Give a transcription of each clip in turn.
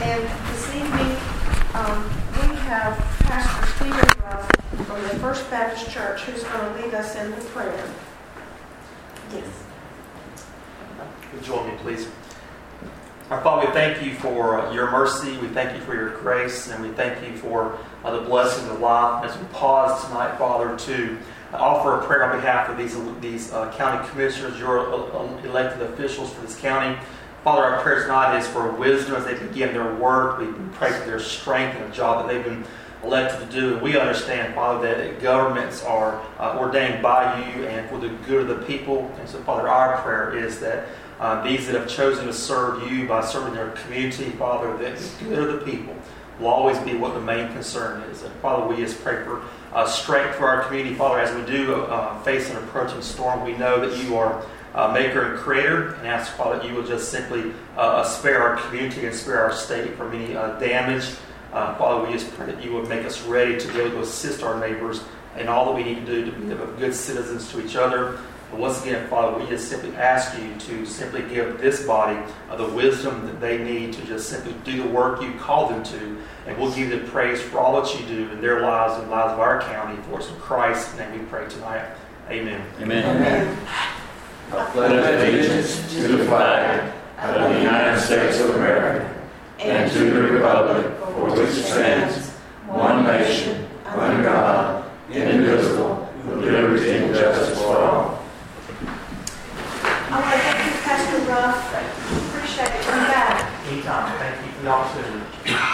And this evening, we have Pastor Stephen Ruff from the First Baptist Church who's going to lead us in the prayer. Yes. Join me, please. Our Father, we thank you for your mercy. We thank you for your grace. And we thank you for the blessing of life. As we pause tonight, Father, to offer a prayer on behalf of these county commissioners, your elected officials for this county. Father, our prayer tonight is for wisdom as they begin their work. We pray for their strength in the job that they've been elected to do. And we understand, Father, that governments are ordained by you and for the good of the people. And so, Father, our prayer is that these that have chosen to serve you by serving their community, Father, that the good of the people will always be what the main concern is. And Father, we just pray for strength for our community. Father, as we do face an approaching storm, we know that you are maker and creator, and ask, Father, that you will just simply spare our community and spare our state from any damage. Father, we just pray that you would make us ready to be able to assist our neighbors in all that we need to do to be good citizens to each other. And once again, Father, we just simply ask you to simply give this body the wisdom that they need to just simply do the work you called them to. And we'll give you the praise for all that you do in their lives and the lives of our county. For it's in Christ's name we pray tonight. Amen. Amen. Amen. I pledge allegiance to the flag of the United States of America and to the republic for which it stands, one nation, under God, indivisible, with liberty and justice for all. I want to thank you, Pastor Ruff. Appreciate it. Come back. Anytime. Thank you for the opportunity.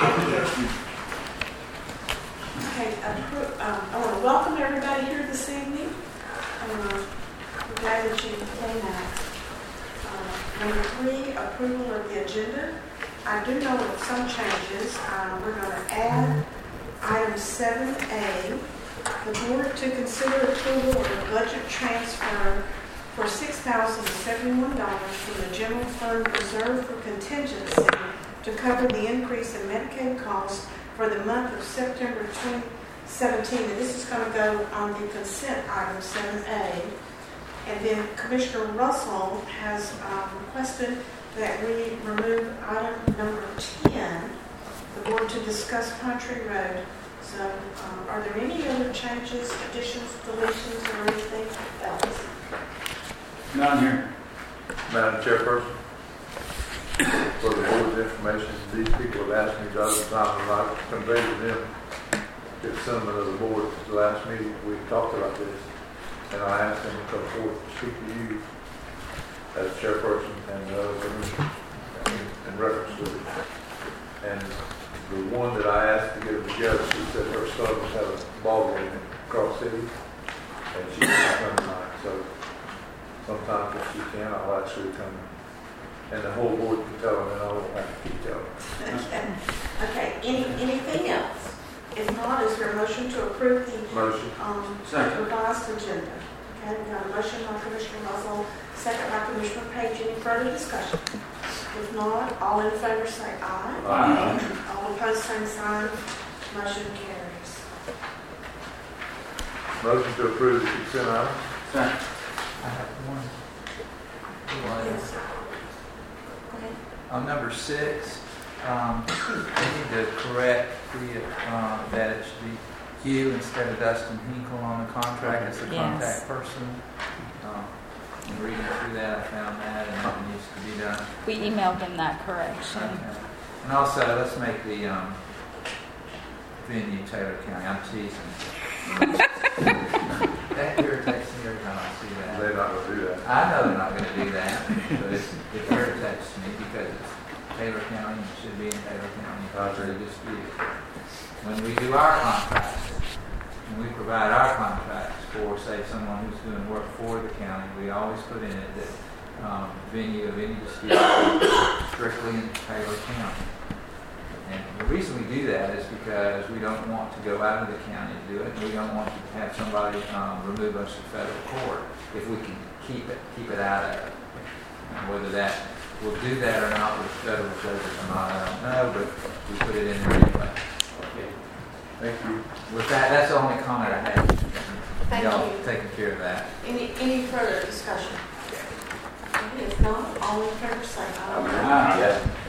Okay, I want to welcome everybody here this evening. We're glad that you came out. Number 3, approval of the agenda. I do know with some changes. We're going to add item 7A, the board to consider approval of a budget transfer for $6,071 from the general fund reserved for contingency to cover the increase in Medicaid costs for the month of September 2017. And this is going to go on the consent item 7A. And then Commissioner Russell has requested that we remove item number 10, the board to discuss Country Road. So are there any other changes, additions, deletions, or anything else? None here. Madam Chairperson, for the board's information, these people have asked me the other time, and I conveyed to them the sentiment of the board at the last meeting. We talked about this, and I asked them to come forward to speak to you as chairperson and the other commissioners in reference to it. And the one that I asked to get them together, she said her son was having a ball game in Cross City, and she couldn't come tonight. So sometimes if she can, I'll ask her to come. And the whole board can tell them, and I won't have to keep telling them. Okay. Anything else? If not, is there a motion to approve the revised agenda? Okay, we got a motion by Commissioner Russell, second by Commissioner Page. Any further discussion? If not, all in favor say aye. Aye. All opposed, same sign. Motion carries. Motion to approve the consent item. Second. I have one. Yes. Go ahead. On number 6, we need to correct that it should be you instead of Dustin Hinkle on the contract as the contact person. In reading through that, I found that, and it needs to be done. We emailed them that correction. Okay. And also, let's make the venue Taylor County. I'm teasing. That irritates me every time I see that. They're not going to do that. I know they're not going to do that, but it irritates me because it's Taylor County and it should be in Taylor County. I agree. Dispute. When we do our contracts, when we provide our contracts for, say, someone who's doing work for the county, we always put in it that venue of any dispute is strictly in Taylor County. And the reason we do that is because we don't want to go out of the county to do it, and we don't want to have somebody remove us to federal court if we can keep it out of it. And whether that will do that or not with federal judges or not, I don't know, but we put it in there anyway. Okay. Thank you. With that, that's the only comment I had. Thank Y'all you. taking care of that. Any further discussion? If not, all in favor say aye. Aye. All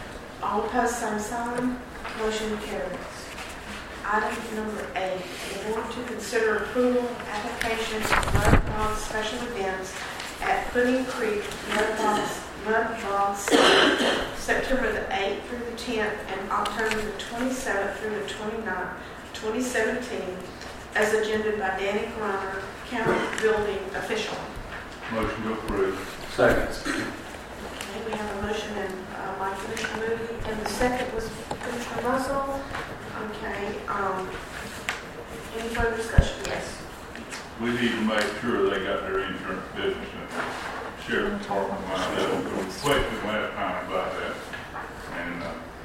All opposed, same sign. Motion carries. Item number 8, the board to consider approval of application for Mud Bog special events at Pudding Creek Mud Bog September the 8th through the 10th and October the 27th through the 29th, 2017, as agendaed by Danny Griner, county building official. Motion to approve. Second. Okay, we have a motion by Commissioner Moody, and the second was Commissioner Russell. Okay, any further discussion? Yes. We need to make sure they got their insurance business and sheriff's department lined up. We questioned last time about that. And,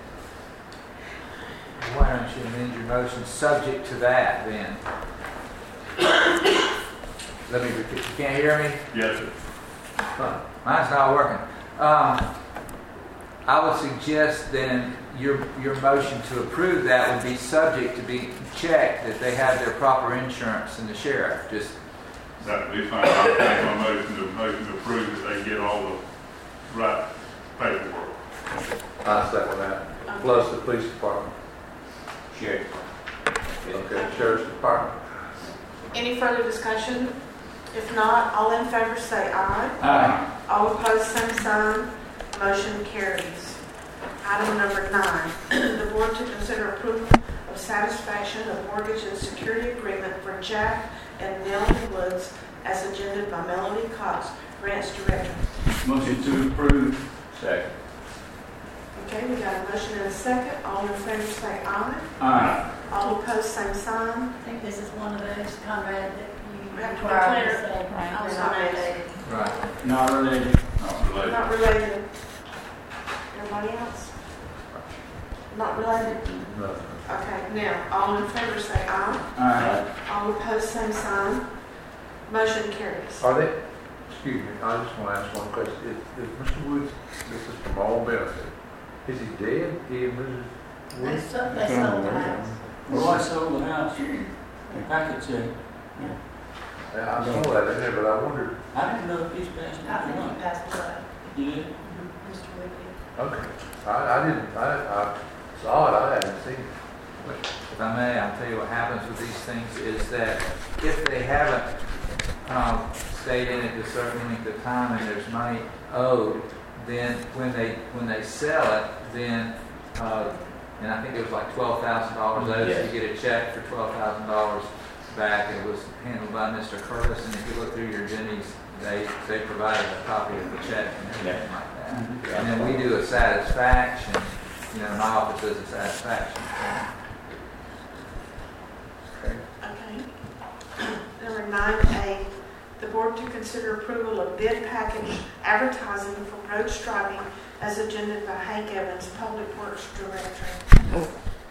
Why don't you amend your motion subject to that then? Let me repeat. You can't hear me? yes, sir. Mine's not working. I would suggest then your motion to approve that would be subject to be checked that they have their proper insurance and the sheriff. Just That would be fine. I'll take my motion to approve that they get all the right paperwork. I second that. Plus the police department. Sheriff. Okay, sheriff's department. Any further discussion? If not, all in favor say aye. Aye. All opposed, same sign. Motion carries. Item number 9, the board to consider approval of satisfaction of mortgage and security agreement for Jack and Nellie Woods as agendaed by Melody Cox, grants director. Motion to approve. Second. Okay, we got a motion and a second. All in favor say aye. Aye. All opposed, same sign. I think this is one of those, Conrad, that you Have to require declare. to say, Right. I'm not related. right. Not related. Not related. Not related. Everybody else? Not related? No. Okay, now, all in favor say aye. Aye. All opposed, same sign. Motion carries. Are they, excuse me, I just want to ask one question. Is Mr. Woods, this is from all benefit, is he dead? He and Mrs. They Woods? sold the house. Well, I sold the house. Packet check. Yeah, I saw that in there, but I wondered, I didn't know if he's passed I think it or he not. passed away. You did? Mr. Wiggins. okay. I didn't, I saw it, I hadn't seen it. If I may, I'll tell you what happens with these things is that if they haven't stayed in it a certain length of time and there's money owed, then when they sell it, then and I think it was like $12,000 owed, so you get a check for $12,000 back. It was handled by Mr. Curtis, and if you look through your Jenny's, they provided a copy of the check and everything like that. And then we do a satisfaction. You know, my office does a satisfaction. Okay. Okay. Number 9A, the board to consider approval of bid package advertising for road striping as agendaed by Hank Evans, Public Works Director.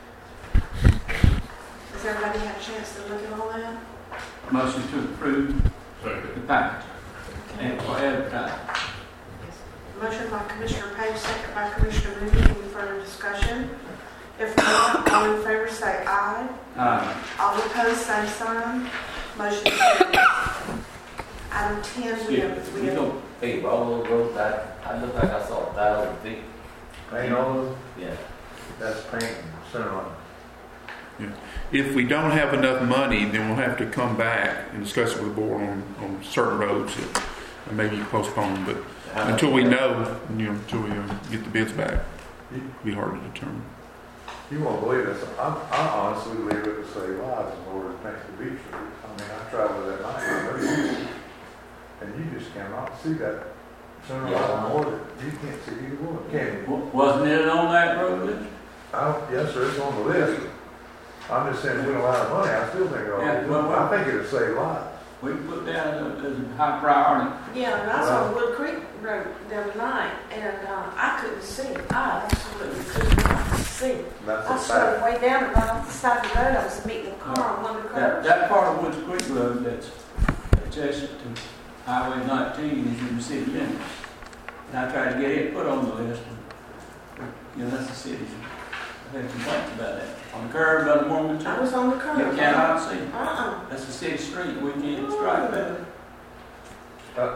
Has everybody had a chance to look at all that? Motion to approve the Second. package. And for advertising. Motion by Commissioner Page, second by Commissioner Moody. Any further discussion? If not, all in favor say aye. Aye. All opposed, same sign. Motion carries. Item 10, we have We don't pay all those roads. I look like I saw 1,000 feet. Paint all those, Yeah. that's paint center line. If we don't have enough money, then we'll have to come back and discuss it with the board on certain roads that maybe postpone. But until we know, until we get the bids back, it'll be hard to determine. You won't believe this. I honestly believe it would save lives in order to paint the beach route. I mean, I travel that night, and you just cannot see that center line more than you can't see either one, can you? Wasn't it on that road list? Yes, sir, it's on the list. I'm just saying, if we don't have money, I still think it ought to be done. I think it'll save lives. We put down as a high priority. Yeah, and I was on Wood Creek Road the other night, and I couldn't see. I absolutely could not see. That's I a started fact. way down and right off the side of the road. I was meeting a car on one of the curves. That part of Woods Creek Road that's adjacent to Highway 19 is in the city limits. And I tried to get it put on the list, but, that's the city's. I've had complaints about that. On the curve by the Mormon I Church, was on the curve. you cannot see. That's a city street. We can't strike that.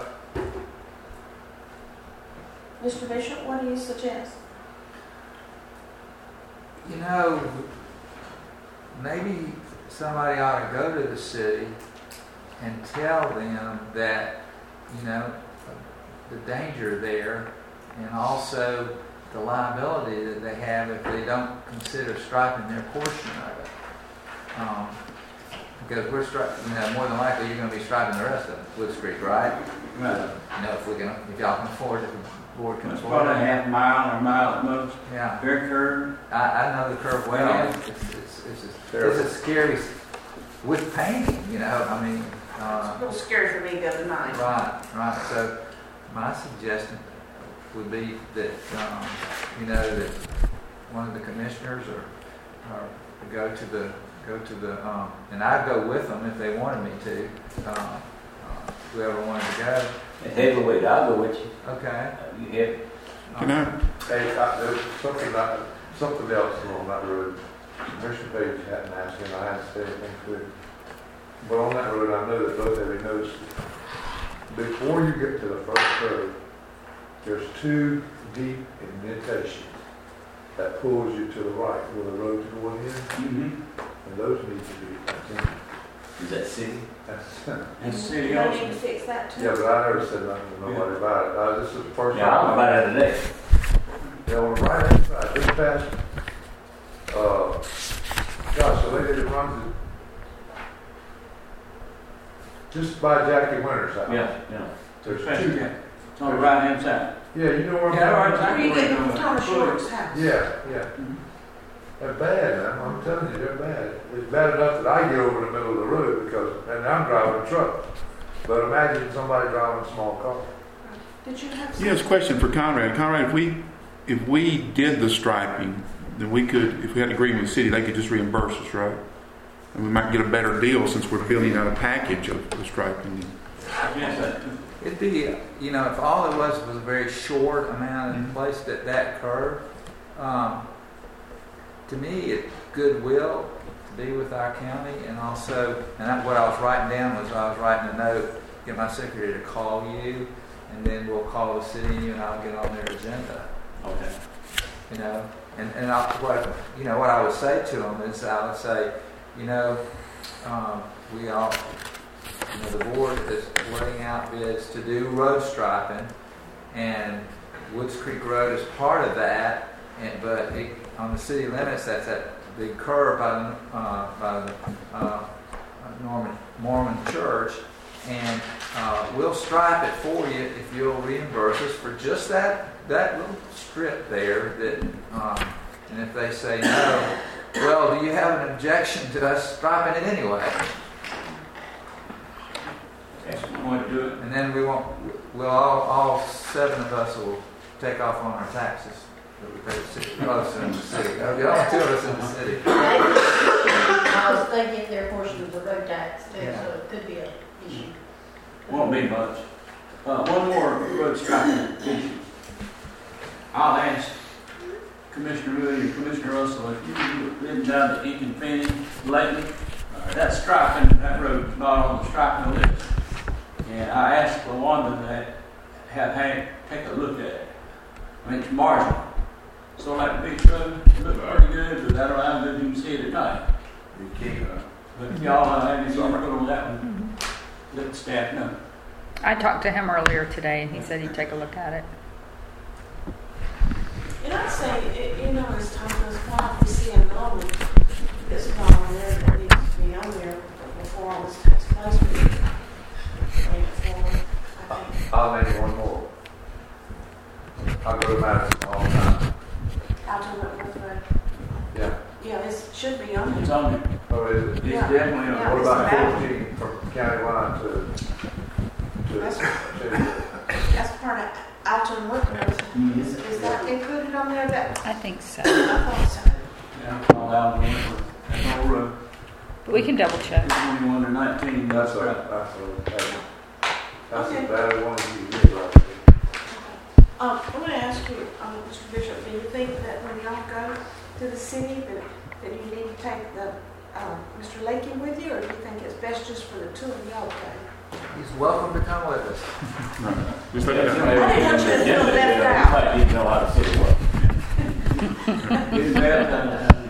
Mr. Bishop, what do you suggest? you know, maybe somebody ought to go to the city and tell them that, you know, the danger there and also the liability that they have if they don't consider striping their portion of it. Because we're striping, you know, more than likely you're going to be striping the rest of Woods Creek, right? Right. You know, if y'all can afford it, the board can It's afford probably a it. half mile or a mile at most. Yeah, Very curved. I know the curve well. It's a scary with painting, you know. I mean, It's a little scary for me the other night. right. So my suggestion would be that you know, that one of the commissioners or go to the and I'd go with them if they wanted me to. Whoever wanted to go. And heavyweight, I'll go with you. Okay. You heavy. Can I? Hey, there's something else on that road. Commissioner Page hadn't asked him, I hadn't said anything to him. But on that road, I know that both of you noticed, before you get to the first curve, there's 2 deep indentations that pulls you to the right where the road's going in, Mm-hmm. and those need to be continued. Is that city? That's, And the city You don't need to also. fix that too. yeah, but I never said nothing to nobody about it. This is the first Yeah, I'm time. about that today. Yeah, on the right hand side, just past, gosh, the lady that runs it, just by Jackie Winter's house. Yeah. There's Special 2. camp. It's on the right hand side. Yeah, you know where I'm Yeah, talking right. about? Where you get from Thomas Short's house. Yeah. Mhm. They're bad, man. I'm telling you, they're bad. It's bad enough that I get over the middle of the road and I'm driving a truck. But imagine somebody driving a small car. Did you have Yes, question for Conrad. Conrad, if we did the striping, then we could, if we had an agreement with the city, they could just reimburse us, right? And we might get a better deal since we're building out a package of the striping. Yes, that too. It'd be, you know, if all it was a very short amount and placed at that curve, to me, it's goodwill to be with our county, and also, what I was writing down was I was writing a note, get my secretary to call you, and then we'll call the city, and you and I'll get on their agenda. Okay. You know, what I would say to them is I would say, you know, we all, you know, the board is laying out bids to do road striping, and Woods Creek Road is part of that. But on the city limits, that's that big curve by the Mormon Church, and we'll stripe it for you if you'll reimburse us for just that little strip there. That and if they say no, well, do you have an objection to us striping it anyway? That's one way to do it. And then we'll all 7 of us will take off on our taxes that we pay the city. Us in the city. There'll be only 2 of us in the city. Because they get their portion of the road tax too, Yeah. so it could be an issue. Won't be much. One more road striping issue. I'll ask Commissioner Wood and Commissioner Russell, if you've been down to Incan Penny lately, that striping, that road's not on the striping list. And I asked LaWanda that take a look at it. I mean, it's marginal. So like the big road, it looks pretty good, but that around good, you can see it at night. But if y'all have any input on that one, let the staff know. I talked to him earlier today, and he said he'd take a look at it. And I'd say, you know, as time goes by, if we see a normal that's not on there that needs to be on there before all this takes place, we can bring it forward, I think. I'll name one more. I go to Madison all the time. Out to Whitworth Road. Yeah. Yeah, it should be on It's there. on there. Oh, is it? It's Yeah. definitely on Yeah. there. What about it's bad. 14 from county line to That's part of Alton Whitworth. Mhm. Is that included on there? That, I think so. I thought so. Yeah, all out on Whitworth. That whole road, But we can double check. 21 to 19. That's right. a Okay. bad one you get right there. I'm going to ask you, Mr. Bishop, do you think that when y'all go to the city that you need to take the Mr. Lakey with you, or do you think it's best just for the 2 of y'all to go? He's welcome to come with us. Just let it go. I didn't want you to feel left out. You might need to know how to sit well. Get bad,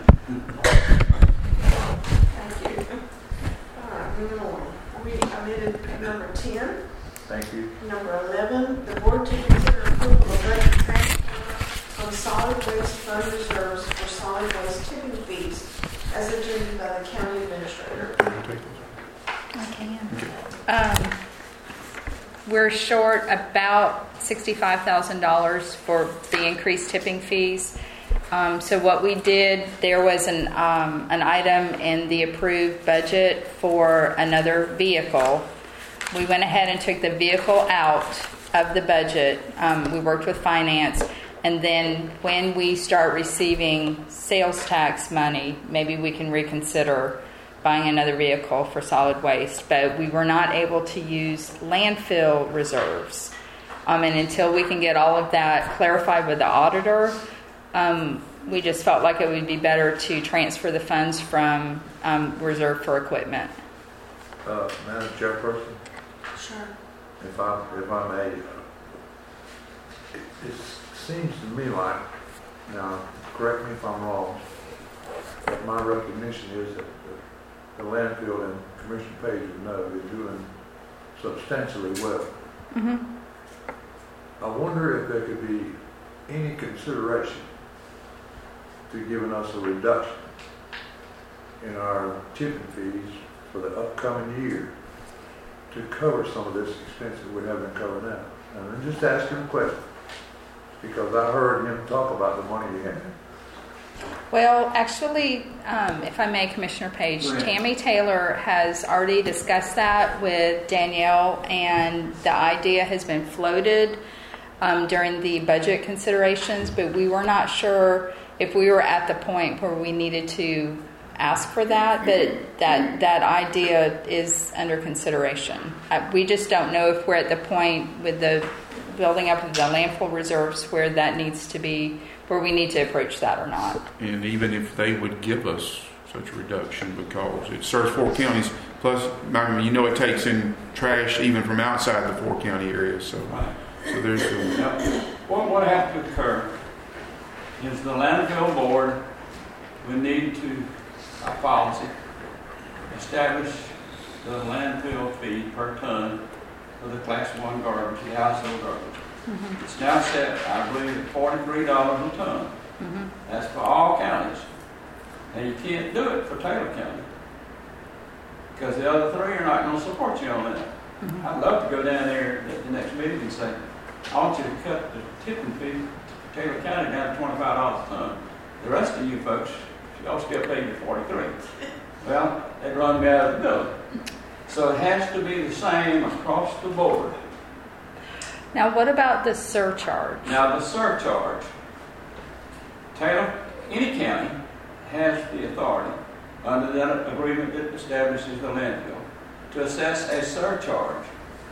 as agenda by the county administrator. I can. We're short about $65,000 for the increased tipping fees. So what we did, there was an item in the approved budget for another vehicle. We went ahead and took the vehicle out of the budget. We worked with finance. And then when we start receiving sales tax money, maybe we can reconsider buying another vehicle for solid waste. But we were not able to use landfill reserves. And until we can get all of that clarified with the auditor, we just felt like it would be better to transfer the funds from reserve for equipment. Madam Chairperson, Sure. if I may, it seems to me like, now correct me if I'm wrong, but my recognition is that the landfill and Commissioner Page would know is doing substantially well. Mm-hmm. I wonder if there could be any consideration to giving us a reduction in our tipping fees for the upcoming year to cover some of this expense that we haven't covered now. And I'm just asking a question because I heard him talk about the money he had. Well, actually, if I may, Commissioner Page, Tammy Taylor has already discussed that with Danielle, and the idea has been floated during the budget considerations, but we were not sure if we were at the point where we needed to ask for that, but that idea is under consideration. We just don't know if we're at the point with the building up of the landfill reserves where that needs to be, where we need to approach that or not. And even if they would give us such a reduction, because it serves 4 counties, plus, I mean, it takes in trash even from outside the 4 county areas, so there's what has to occur is the landfill board would need to, by policy, establish the landfill fee per ton for the class 1 garbage, the household garbage. Mm-hmm. It's now set, I believe, at $43 a ton. Mm-hmm. That's for all counties. And you can't do it for Taylor County because the other 3 are not going to support you on that. Mm-hmm. I'd love to go down there at the next meeting and say, I want you to cut the tipping fee for Taylor County down to $25 a ton. The rest of you folks, y'all still pay you $43. Well, they'd run me out of the building. So it has to be the same across the board. Now, what about the surcharge? Now, the surcharge, Taylor, any county has the authority under that agreement that establishes the landfill to assess a surcharge.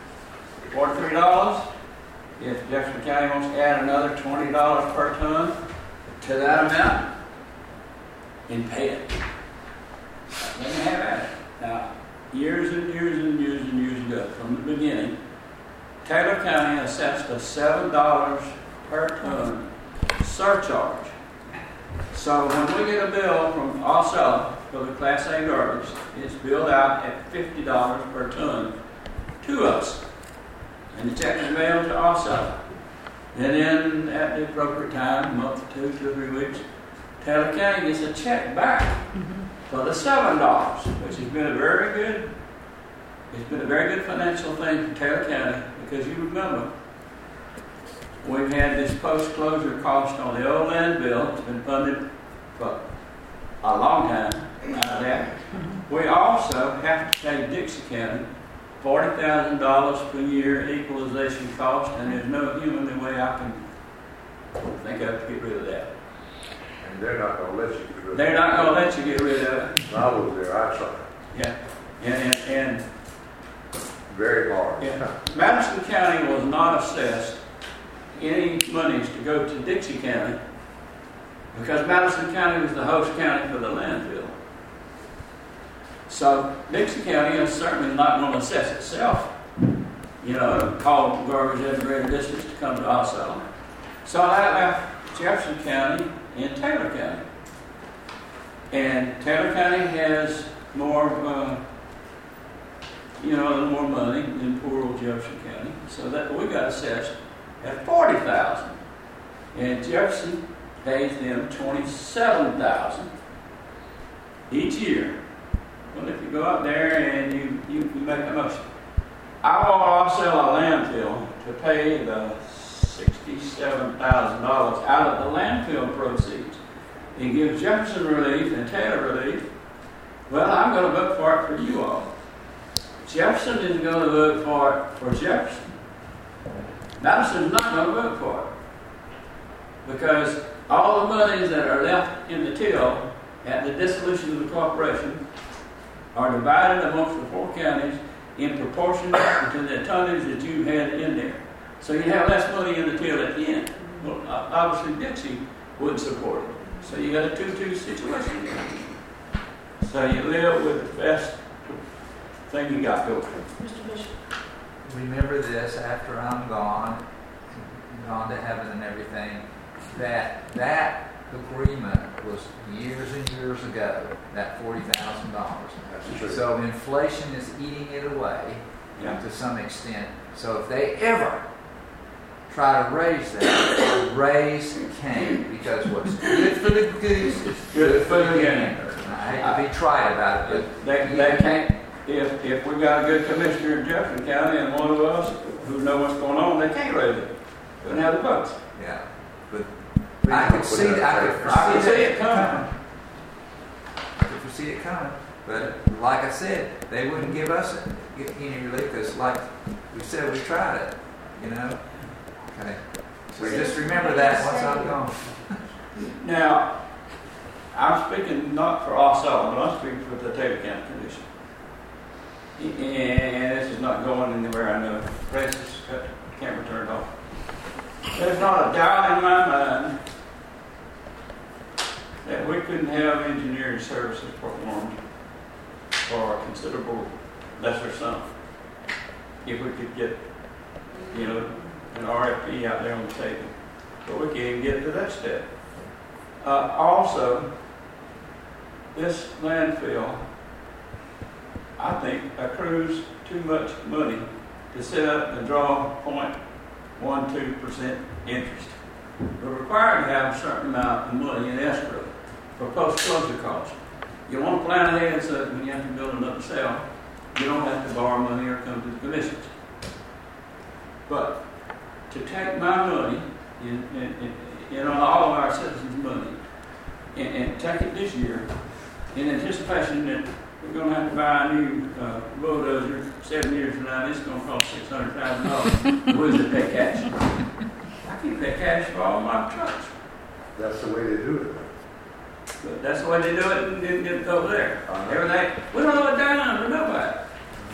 $43. If Jefferson County wants to add another $20 per ton to that amount, and pay it. They can have at it. Now, years and years and years and years ago, from the beginning, Taylor County assessed a $7 per ton surcharge. So when we get a bill from Osceola for the Class A garbage, it's billed out at $50 per ton to us. And the check is mailed to Osceola. And then at the appropriate time, a month or 2 or 3 weeks, Taylor County gets a check back for the $7, which has been a very good financial thing for Taylor County, because you remember we've had this post-closure cost on the old landfill. It's been funded for a long time out of that. We also have to pay Dixie County $40,000 per year equalization cost, and there's no human way I can think of to get rid of that. And they're not going to let you get rid of it. They're not going to let you get rid of it. I was there, I tried. Yeah. And very hard. Yeah. Madison County was not assessed any monies to go to Dixie County because Madison County was the host county for the landfill. So Dixie County is certainly not going to assess itself, call garbage at a greater distance to come to Osceola. So that left Jefferson County and Taylor County. And Taylor County has more, a little more money than poor old Jefferson County. So that we got assessed at $40,000. And Jefferson pays them $27,000. each year. Well, if you go out there and you make a motion, I want to sell a landfill to pay the $67,000 out of the landfill proceeds and give Jefferson relief and Taylor relief. Well, I'm going to vote for it for you all. Jefferson is going to vote for it for Jefferson. Madison's not going to vote for it because all the monies that are left in the till at the dissolution of the corporation are divided amongst the 4 counties in proportion to the tonnage that you had in there. So you have less money in the till at the end. Well, obviously Dixie wouldn't support it. So you got a 2-2 situation. So you live with the best thing you got going. Mr. Bishop. Remember this after I'm gone to heaven and everything, that agreement was years and years ago, that $40,000. So inflation is eating it away to some extent. So if they ever try to raise that, raise cane, because what's good for the goose is good for the gander. And I hate to be trite about it, but they can't. If we got a good commissioner in Jefferson County and one of us who know what's going on, they can't raise it. They don't have the votes. Yeah, but I could see it coming. I could foresee it coming. But like I said, they wouldn't give us any relief because, like we said, we tried it. You know. Okay. So just remember that once I'm gone. Now, I'm speaking not for Osceola, but I'm speaking for the Taylor County Commission. And this is not going anywhere, I know. Francis got the camera turned off. There's not a doubt in my mind that we couldn't have engineering services performed for a considerable lesser sum if we could get, an RFP out there on the table. But we can't even get to that step. Also, this landfill, I think, accrues too much money to set up and draw 0.12% interest. We're required to have a certain amount of money in escrow for post-closure costs. You want to plan ahead so that when you have to build another cell, you don't have to borrow money or come to the commissions. But to take my money, all of our citizens' money, and take it this year in anticipation that we're going to have to buy a new bulldozer 7 years from now. It's going to cost $600,000. Where does it pay cash? I can pay cash for all my trucks. That's the way they do it. But that's the way they do it and didn't get it over there. Everything, we don't know it down, we know about it.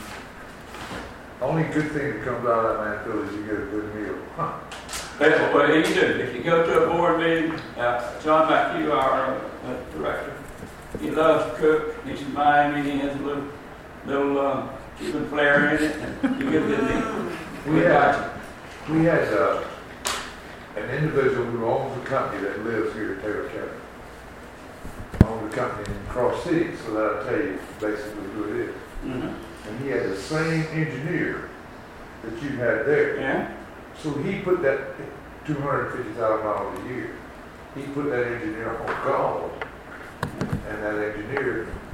Only good thing that comes out of that landfill is you get a good meal. That's what you do. If you go to a board meeting, John McHugh, our director, he loves to cook. He's from Miami. He has a little Cuban flair in it. You get a good meal. We had an individual who owns a company that lives here in Taylor County. Owns a company in Cross City, so that'll tell you basically who it is. Mm-hmm. And he had the same engineer that you had there. Yeah. So he put that $250,000 a year. He put that engineer on guard, and that engineer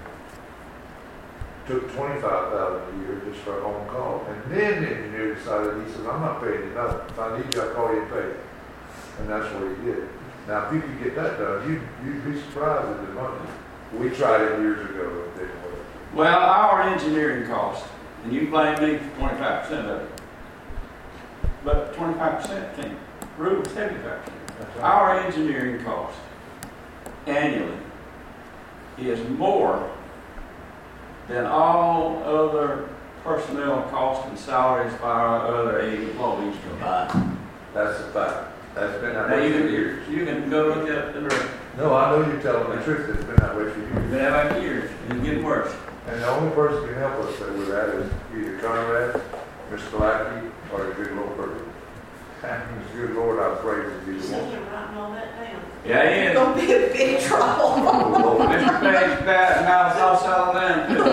took $25,000 a year just for on call. And then the engineer decided, he said, "I'm not paying you nothing. If I need you, I'll call you and pay you." And that's what he did. Now, if you could get that done, you'd be surprised at the money. We tried it years ago. It didn't work. Well, our engineering cost, and you blame me for 25% of it, but 25% can't prove 75%. Our engineering cost annually is more than all other personnel costs and salaries by our other 80 employees combined. That's a fact. That's been that Now, way for years. you can go look at the record. No, I know you're telling the truth. It's been that way for It's years. been that way for years, and it's getting worse. And the only person who can help us with that is either Conrad, Mr. Lackey, or the good Lord Burger. And the good Lord, I pray to be the So one. you're writing all that down. Yeah, he You're is. going to be in big trouble. Mr. Page, bad, now it's all selling landfills.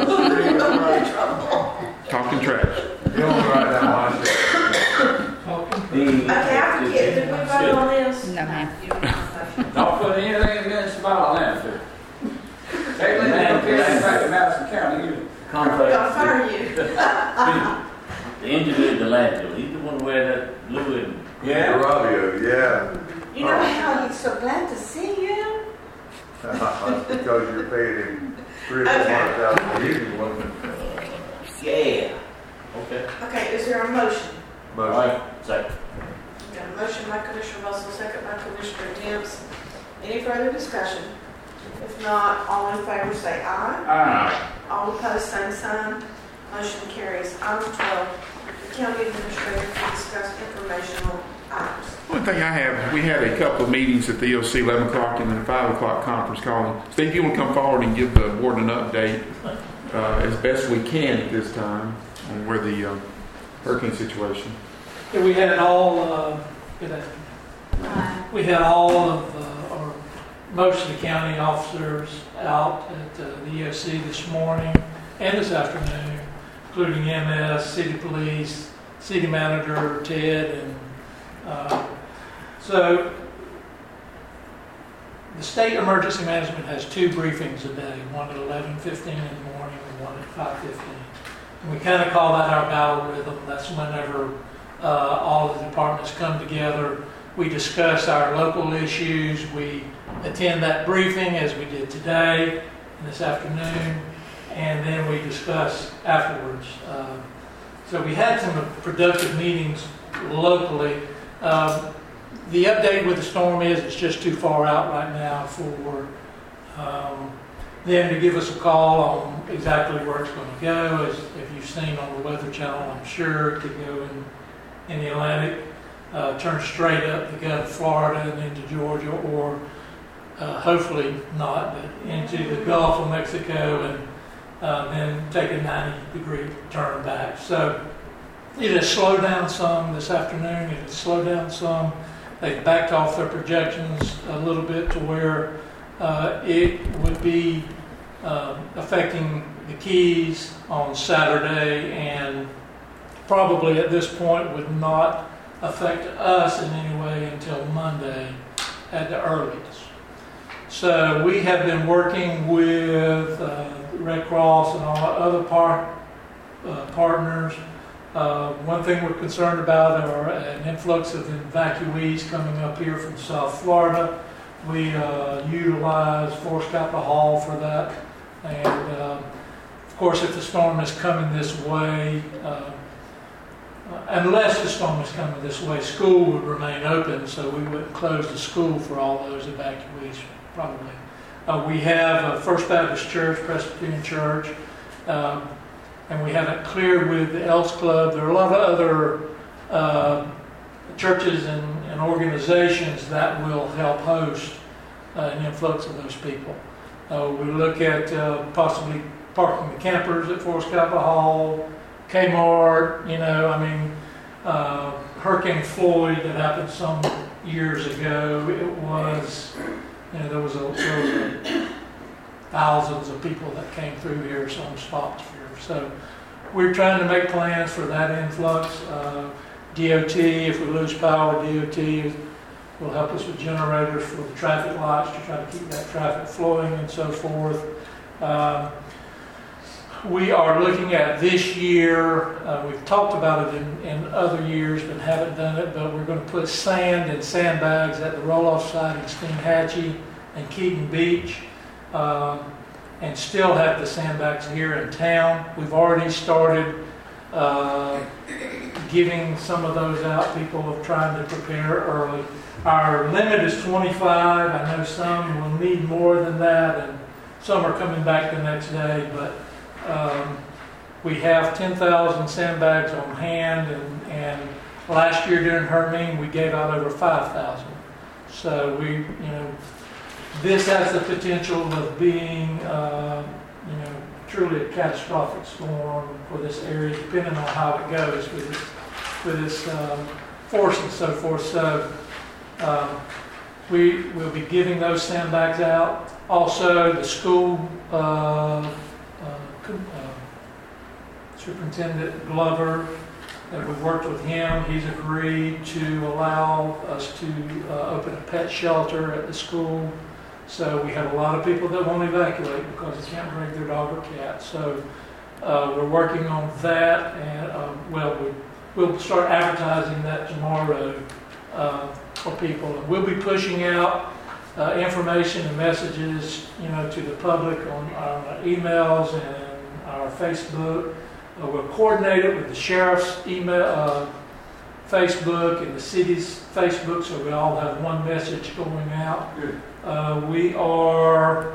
Talking trash. You don't write down my shit. Okay, I forget, did we vote on this? No, ma'am. Don't put anything against about a landfill. Take the land We're gonna fire you. The engineer at the landfill, he's the one who wear that blue and. Yeah. Robbio, yeah. You know how he's so glad to see you? That's because you're paying him $300,000 or $400,000 a year. Yeah. Okay. Okay, is there a motion? All Motion. right, second. Got a motion by Commissioner Russell, second by Commissioner Dempsey. Any further discussion? If not, all in favor say aye. Aye. All opposed, same sign. Motion carries. Item 12, the county administrator to discuss informational items. One thing I have, we had a couple of meetings at the EOC, 11 o'clock and then 5 o'clock conference call. Steve, you want to come forward and give the board an update as best we can at this time on where the hurricane situation? Yeah, we had all, we had all of, or most of the county officers out at the EOC this morning and this afternoon, including MS, city police, city manager, Ted, and so the state emergency management has 2 briefings a day, one at 11:15 in the morning and one at 5:15. And we kind of call that our battle rhythm. That's whenever all the departments come together. We discuss our local issues. We attend that briefing as we did today and this afternoon, and then we discuss afterwards. So we had some productive meetings locally. The update with the storm is it's just too far out right now for them to give us a call on exactly where it's going to go. As if you've seen on the Weather Channel, I'm sure it could go in the Atlantic, turn straight up to go to Florida and into Georgia, or hopefully not, but into the Gulf of Mexico and then take a 90-degree turn back. So it has slowed down some this afternoon. It has slowed down some. They've backed off their projections a little bit to where it would be affecting the Keys on Saturday, and probably at this point would not affect us in any way until Monday at the earliest. So we have been working with Red Cross and all other partners. One thing we're concerned about are an influx of evacuees coming up here from South Florida. We utilize Forest Capitol Hall for that. And of course, if the storm is coming this way, unless the storm is coming this way, school would remain open, so we wouldn't close the school for all those evacuees, probably. We have First Baptist Church, Presbyterian Church, and we have it cleared with the Elks Club. There are a lot of other churches and organizations that will help host an influx of those people. We look at possibly parking the campers at Forest Capitol Hall, Kmart, Hurricane Floyd that happened some years ago. It was, there was thousands of people that came through here, some stopped here. So we're trying to make plans for that influx. DOT, if we lose power, DOT will help us with generators for the traffic lights to try to keep that traffic flowing and so forth. We are looking at this year, we've talked about it in other years but haven't done it, but we're going to put sand in sandbags at the roll-off site in Steinhatchee and Keaton Beach, and still have the sandbags here in town. We've already started giving some of those out. People are trying to prepare early. Our limit is 25. I know some will need more than that, and some are coming back the next day, but we have 10,000 sandbags on hand, and last year during Hermine we gave out over 5,000. So this has the potential of being, truly a catastrophic storm for this area, depending on how it goes with this force and so forth. So we will be giving those sandbags out. Also, the school Superintendent Glover, that we've worked with him. He's agreed to allow us to open a pet shelter at the school. So we have a lot of people that won't evacuate because they can't bring their dog or cat. So We're working on that, and we'll start advertising that tomorrow for people. And we'll be pushing out information and messages, to the public on our emails and our Facebook. We'll coordinate it with the sheriff's email, Facebook, and the city's Facebook, so we all have one message going out. We are,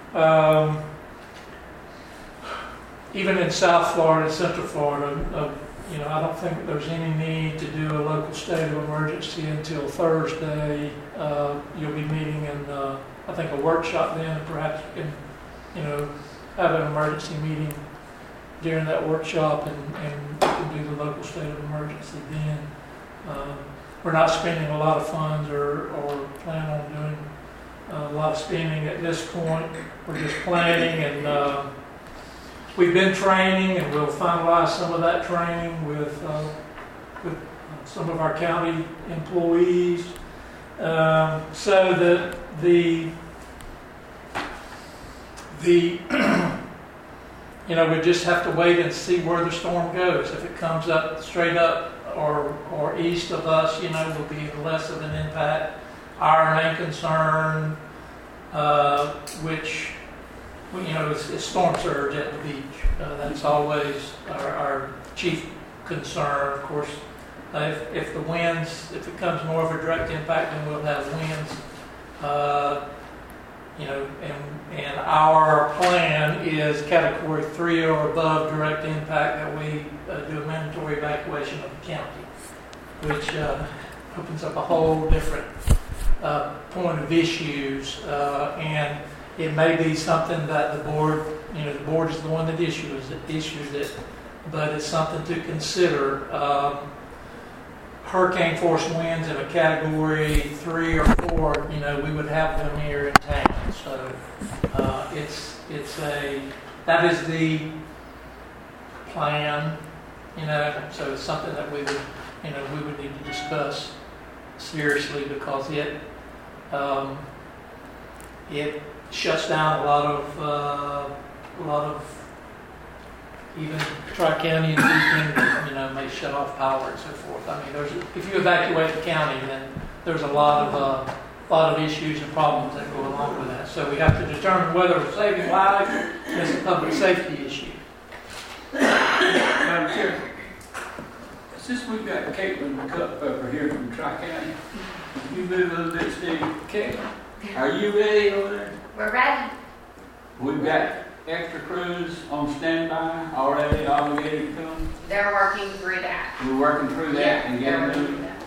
even in South Florida, Central Florida, I don't think there's any need to do a local state of emergency until Thursday. You'll be meeting in, I think, a workshop then, and perhaps you can, have an emergency meeting during that workshop, and you can do the local state of emergency then. We're not spending a lot of funds or plan on doing a lot of spending at this point. We're just planning, and we've been training, and we'll finalize some of that training with some of our county employees, so that the we just have to wait and see where the storm goes. If it comes up straight up or east of us, will be less of an impact. Our main concern, which is storm surge at the beach. That's always our chief concern. Of course, if the winds, if it comes more of a direct impact, then we'll have winds. And our plan is Category 3 or above direct impact, that we do a mandatory evacuation of the county, which opens up a whole different point of issues, and it may be something that the board is the one that issues it, but it's something to consider. Hurricane force winds in a Category 3 or 4, we would have them here in town. So that is the plan, so it's something that we would need to discuss seriously, because it shuts down a lot of even Tri-County and Beacon, may shut off power and so forth. I mean, if you evacuate the county, then there's a lot of issues and problems that go along with that. So we have to determine whether we're saving lives. It's a public safety issue. Madam Chair, since we've got Caitlin Culpepper here from Tri-County, if you move a little bit, Steve. Caitlin, are you ready over there? We're ready. We've got extra crews on standby already obligated to come. They're working through that. We're working through that and they're getting working moving. through that.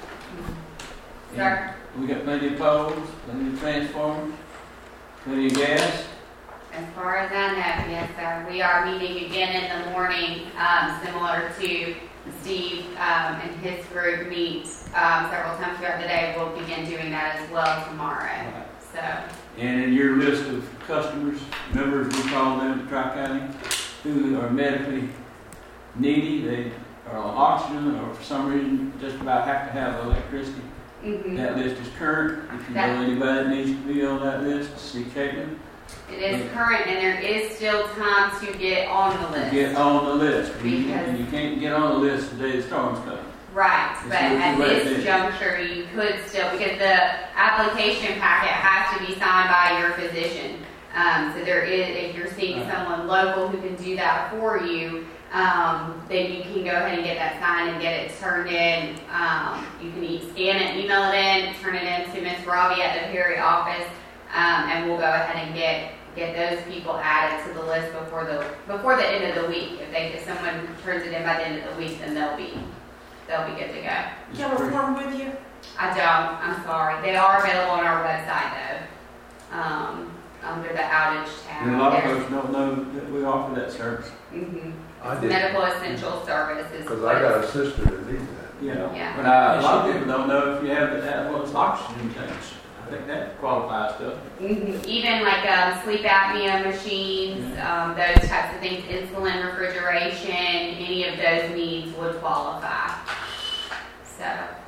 Sir? We got plenty of poles, plenty of transformers, plenty of gas. As far as I know, yes, sir. We are meeting again in the morning, similar to Steve and his group meet several times throughout the day. We'll begin doing that as well tomorrow. Right. So. And in your list of customers, members, we call them at Tri-County, who are medically needy, they are on oxygen, or for some reason just about have to have electricity. Mm-hmm. That list is current. If you know anybody that needs to be on that list, see Caitlin. It is current, and there is still time to get on the list. Get on the list. Because you can't get on the list the day the storm's coming. Right, but at this juncture, you could still, because the application packet has to be signed by your physician. So there is, if you're seeing someone local who can do that for you, then you can go ahead and get that signed and get it turned in. You can scan it, email it in, turn it in to Ms. Robbie at the Perry office, and we'll go ahead and get those people added to the list before the end of the week. If someone turns it in by the end of the week, then they'll be good to go. Do you have a form with you? I don't. I'm sorry. They are available on our website though, under the outage tab. And a lot of folks don't know that we offer that service. Mm-hmm. I did. Medical essential services. Because I got a sister that needs that. Yeah. But a lot of people don't know if you have what's oxygen tanks. I think that qualifies stuff. Mm-hmm. Even like sleep apnea machines, those types of things, insulin, refrigeration, any of those needs would qualify. So.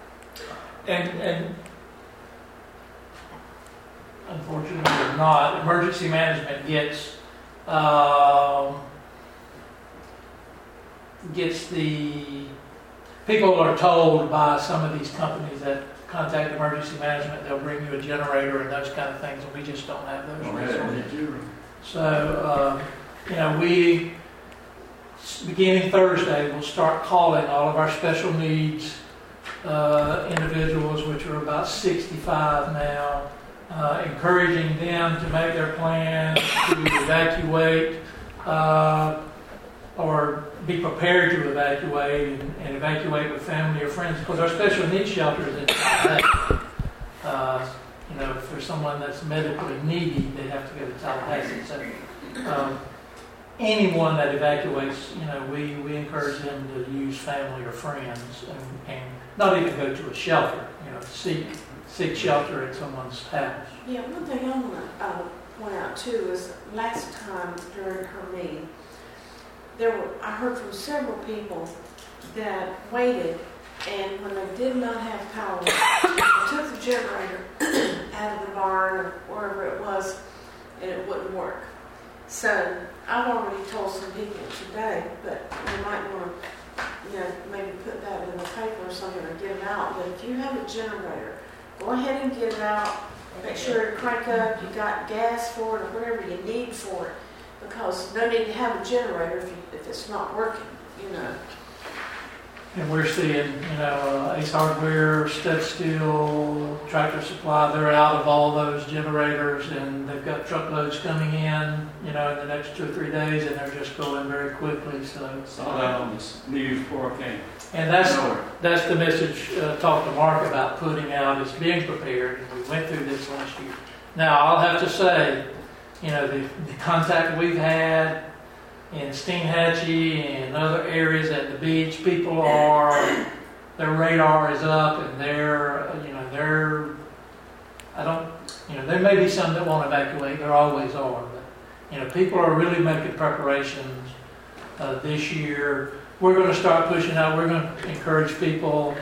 And unfortunately or not, emergency management gets gets the people are told by some of these companies that contact emergency management, they'll bring you a generator and those kind of things, and we just don't have those resources. So, we, beginning Thursday, will start calling all of our special needs individuals, which are about 65 now, encouraging them to make their plans to evacuate or be prepared to evacuate and evacuate with family or friends, because our special needs shelter is in Tallahassee. If there's someone that's medically needy, they have to go to Tallahassee. So anyone that evacuates, we encourage them to use family or friends and not even go to a shelter, seek shelter at someone's house. Yeah, one thing I want to point out too is last time during her meeting, I heard from several people that waited, and when they did not have power, they took the generator out of the barn or wherever it was, and it wouldn't work. So I've already told some people today, but you might want to, maybe put that in the paper or something or get it out. But if you have a generator, go ahead and get it out. Make sure to crank up. You got gas for it or whatever you need for it, because no need to have a generator if it's not working. And we're seeing, Ace Hardware, Stud Steel, Tractor Supply, they're out of all those generators, and they've got truckloads coming in, in the next 2 or 3 days, and they're just going very quickly. So saw that on the news before I came. And that's the message talked to Mark about putting out, is being prepared. And we went through this last year. Now, I'll have to say, the contact we've had in Steinhatchee and other areas at the beach, people their radar is up, and there may be some that won't evacuate, there always are, but, people are really making preparations this year. We're going to start pushing out, we're going to encourage people,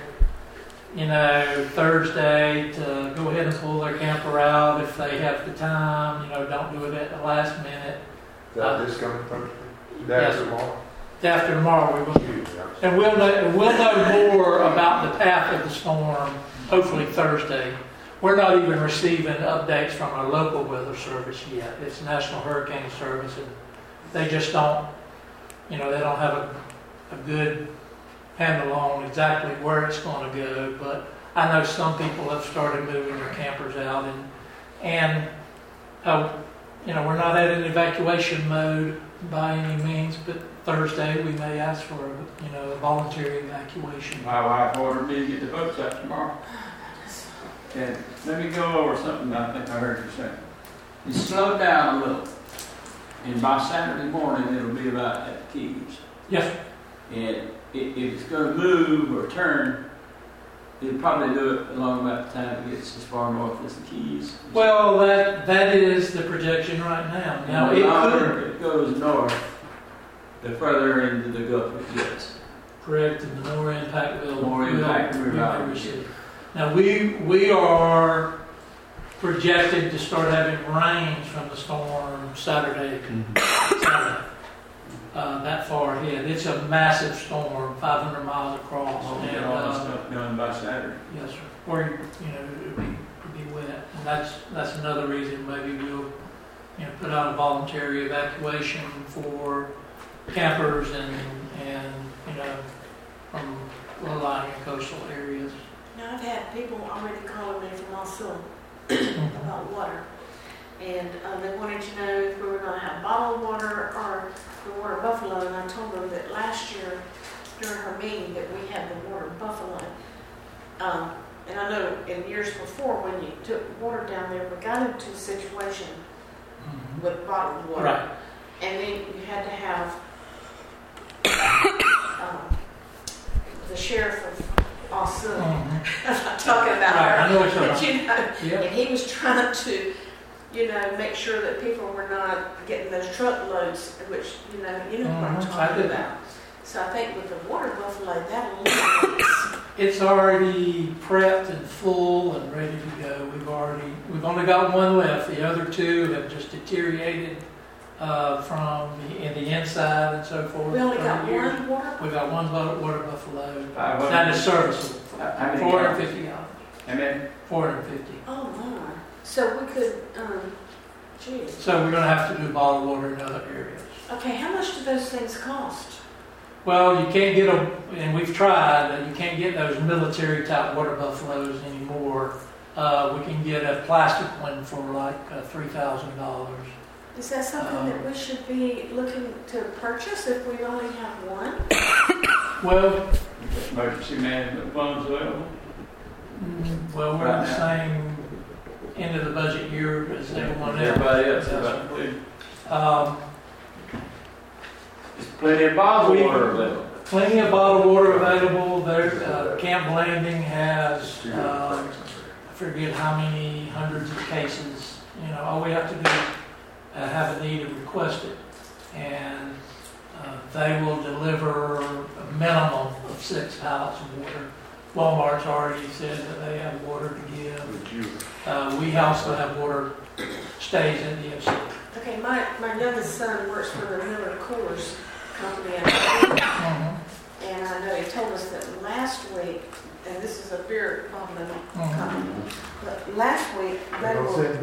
Thursday to go ahead and pull their camper out if they have the time, don't do it at the last minute. Is that this coming Thursday? Yes. Tomorrow? After tomorrow, we will. And we'll know more about the path of the storm, hopefully Thursday. We're not even receiving updates from our local weather service yet. It's National Hurricane Service, and they just don't, they don't have a good handle on exactly where it's going to go. But I know some people have started moving their campers out, and we're not at an evacuation mode by any means, but Thursday we may ask for a voluntary evacuation. My wife ordered me to get the boats out tomorrow. And let me go over something I think I heard you say. You slow down a little, and by Saturday morning it'll be about at the Keys. Yes. And if it's going to move or turn, it'll probably do it along about the time it gets as far north as the Keys. Well, that is the projection right now. Now, the longer it goes north, the further into the Gulf it gets. Correct, and the more impact we may receive. Now, we are projected to start having rains from the storm Saturday. That far ahead. It's a massive storm, 500 miles across. And all that stuff done by Saturday. Yes, sir. Or it'll be wet, and that's another reason maybe we'll put out a voluntary evacuation for campers and from low-lying and coastal areas. Now, I've had people already calling me from Osceola about water, and they wanted to know if we were going to have bottled water or the water buffalo, and I told them that last year during her meeting that we had the water buffalo. And I know in years before when you took water down there, we got into a situation with bottled water. Right. And then you had to have the sheriff of Osceola. I'm not talking about her. I know what you're talking about. And he was trying to, make sure that people were not getting those truckloads, which, you know what I'm talking about. So I think with the water buffalo, that eliminates. It's already prepped and full and ready to go. We've only got one left. The other two have just deteriorated in the inside and so forth. We only got from years. one water? We got one water buffalo. 500. That is serviceable. How many 450 gallons. And then 450. Oh, my. So we could, geez. So we're going to have to do bottled water in other areas. Okay, how much do those things cost? Well, you can't get them, and we've tried, you can't get those military type water buffaloes anymore. We can get a plastic one for like $3,000. Is that something that we should be looking to purchase if we only have one? Well, emergency management funds available. well, we're at the same end of the budget year as everyone else. Everybody else is about to There's plenty of bottled water available. Plenty of bottled water available. There, Camp Blanding has, I forget how many hundreds of cases. You know, all we have to do have a need and request it, and they will deliver a minimum of 6 pallets of water. Walmart's already said that they have water to give. We also have water stays at the FC. Okay, my youngest son works for the Miller Coors company, and I know he told us that last week, and this is a beer bottling company, but last week they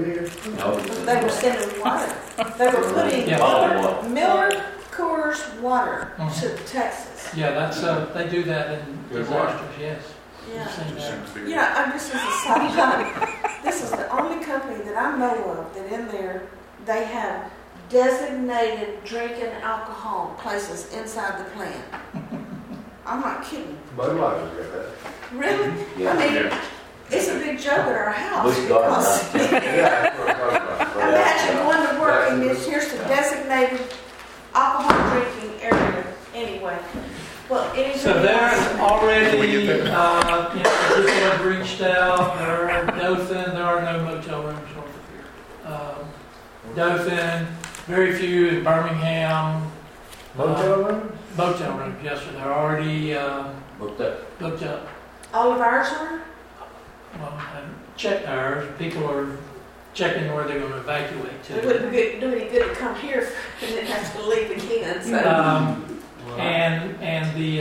were sending water. They were putting Miller Coors water to Texas. Yeah, that's they do that in disasters. Yes. Yeah. Yeah. This is a side note. This is the only company that I know of that in there they have designated drinking alcohol places inside the plant. I'm not kidding. Budweiser's got that. Really? Yeah. I mean, it's a big joke at our house because Yeah, that's what I'm talking about. imagine going to work and here's the designated alcohol drinking area anyway. Well, So they're already, people have reached out. There are Dothan. There are no motel rooms north of here. Dothan, very few in Birmingham. Motel rooms? Motel rooms, yes, sir. They're already Booked up. booked up. all of ours are? Well, I checked ours. People are checking where they're going to evacuate It to. wouldn't do any good to come here and then have to leave again. So. And the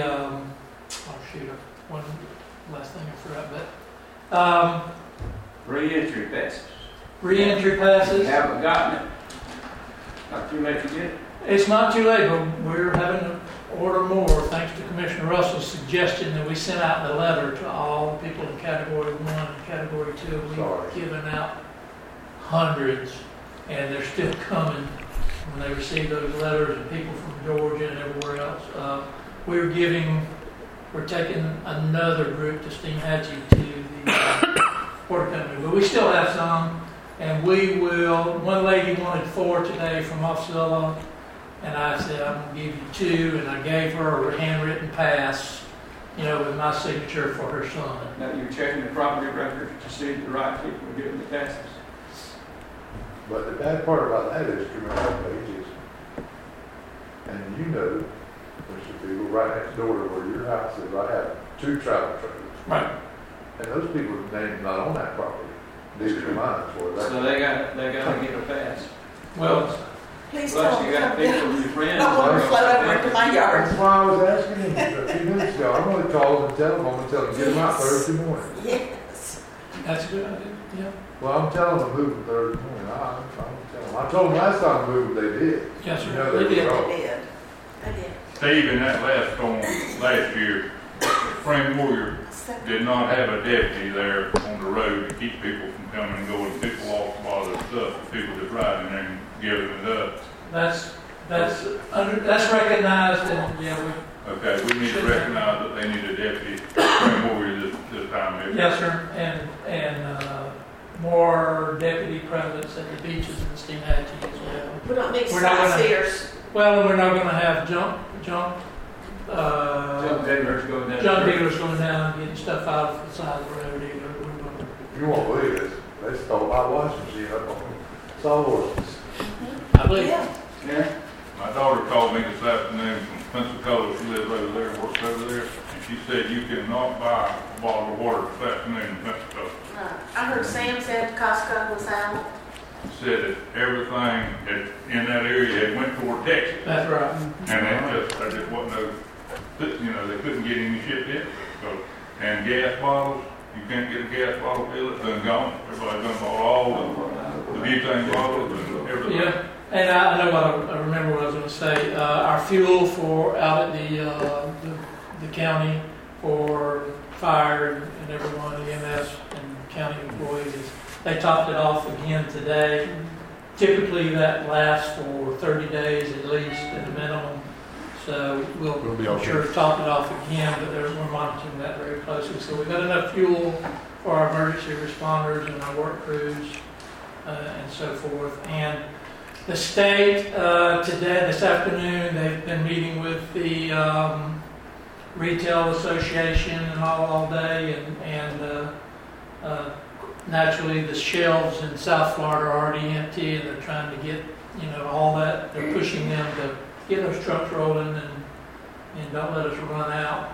one last thing I forgot, but Re-entry passes. re-entry You passes. haven't gotten it. Not too late to get it. It's not too late, but we're having to order more thanks to Commissioner Russell's suggestion that we sent out the letter to all the people in Category 1 and Category 2. We've given out hundreds, and they're still coming. When they receive those letters and people from Georgia and everywhere else, we're taking another group to Steinhatchee to the water company. But we still have some, and we will. One lady wanted 4 today from Offsilla, and I said I'm going to give you 2, and I gave her a handwritten pass, with my signature for her son. Now you're checking the property records to see if the right people are getting the passes. But the bad part about that is criminal pages. And there's some people right next door to where your house is. I have 2 travel trailers. Right. And those people's names not on that property. Neither do mine. So they got to get a pass. Well, Please Plus don't you got come people, down. your friends. I want to float over into my yard. That's why I was asking him a few minutes ago. I'm going to call them and tell them. I'm going to tell them get them out Thursday morning. Yes. that's a good idea. Yeah. Well, I'm telling them moving Thursday morning. I'm telling them. I told them last time to move, they did. Yes, sir. You know, They they did. were They did. They did. Steve, in that last storm last year, Frank Warrior did not have a deputy there on the road to keep people from coming and going. People lost a lot of their stuff. People just riding there and giving it up. That's recognized, and Okay, we need to recognize that they need a deputy. Frank Warrior this time. yes, sir, and more deputy presence at the beaches in Steinhatchee as well. We don't need We're not gonna- sightseers. Well, we're not going to have junk Jump dealers going down. junk dealers going down and getting stuff out of the side of the road either. We're gonna- You won't believe this. They stole my washing machine up on Saw horses. I believe. Yeah. Yeah. My daughter called me this afternoon from Pensacola. She lives over there, works over there, and she said you cannot buy a bottle of water this afternoon in Pensacola. I heard Sam said Costco was out. said that everything in that area had went toward Texas. That's right. And there just wasn't no, they couldn't get any shipped in. So, and gas bottles, you can't get a gas bottle filled, it's done gone. Everybody done bought all the butane bottles and everything. Yeah, and I know what I remember what I was going to say. Our fuel for out at the county for fire and everyone, EMS and county employees, they topped it off again today. Typically that lasts for 30 days at least at a minimum. So we'll be okay. sure top it off again, but we're monitoring that very closely. So we've got enough fuel for our emergency responders and our work crews and so forth. And the state this afternoon, they've been meeting with the retail association and all day, and naturally the shelves in South Florida are already empty, and they're trying to get all that. They're pushing them to get those trucks rolling and don't let us run out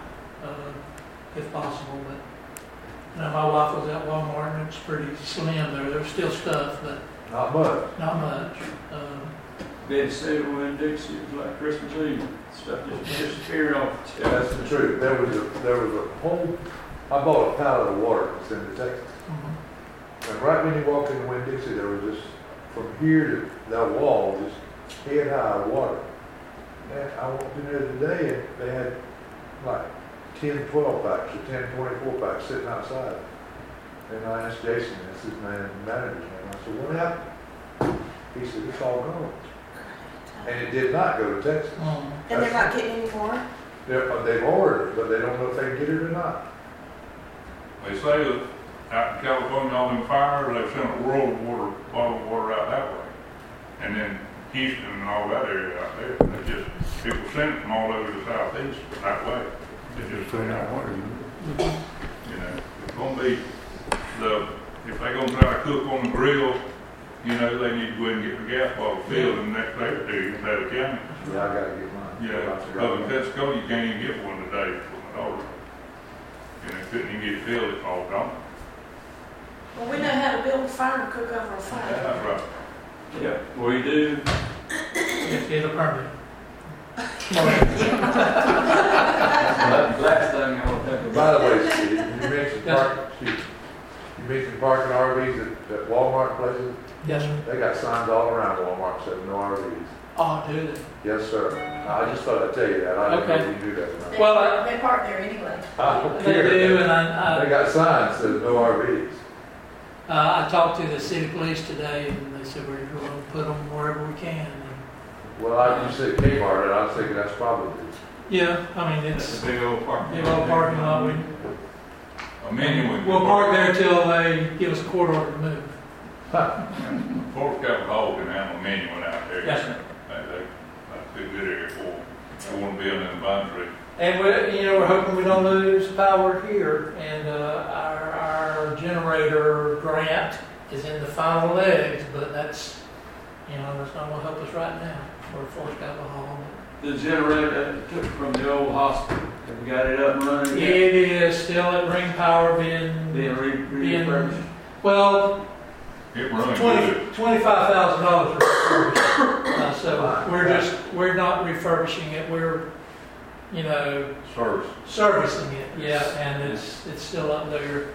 if possible. But my wife was at Walmart and it's pretty slim there. There's still stuff, but Not much. not much. Bed set in Dixie, it was like Christmas Eve. Stuff just disappeared off. Yeah, that's the truth. There was a whole, I bought a pallet of water to send to Texas. And right when you walk into Winn-Dixie, there was just, from here to that wall, just head high water. And I walked in there today and they had like 10, 12 packs or 10, 24 packs sitting outside. And I asked Jason, that's his manager's name. I said, what happened? He said, it's all gone. And it did not go to Texas. And they're not getting any more? They've ordered it, but they don't know if they can get it or not. They say that out in California, all them fires, they've sent a world of water, bottled water out that way. And then Houston and all that area out there, they just, people send it from all over the southeast that way. They just send out water. It's going to be if they're going to try to cook on the grill, they need to go ahead and get the gas bottle filled in the next day or two instead of county. Yeah, I got to get mine. Yeah, up in Pensacola, you can't even get one today from the order. Couldn't even get it filled, it's all gone. Well, we know how to build a fire and cook over a fire. Yeah, that's right. Yeah, we do. Get a permit. Last thing I want to By the way, Steve, you mentioned parking RVs at Walmart places. Yes, sir. They got signs all around Walmart saying no RVs. Oh, do they? Yes, sir. I just thought I'd tell you that. I didn't know you knew that or not. Well, They park there anyway. I don't they care. do, and They got signs that says no RVs. I talked to the city police today, and they said we're going to put them wherever we can. Well, you said Kmart, and I was thinking that's probably. Yeah, I mean, it's a big old parking lot. A menu We'll park there until they give us a court order to move. Fort Capitol Hall can handle a menu out there. Yes, sir. That's a good area for they want to be in the boundary. And we're hoping we don't lose power here. And our generator grant is in the final legs, but that's not going to help us right now for Fort Capitol Hall. The generator that took from the old hospital, have we got it up and running? It is still at Ring Power being refurbished. Well, it runs $25,000 refurbished. So we're not refurbishing it. We're servicing it. Yeah, and it's still up there.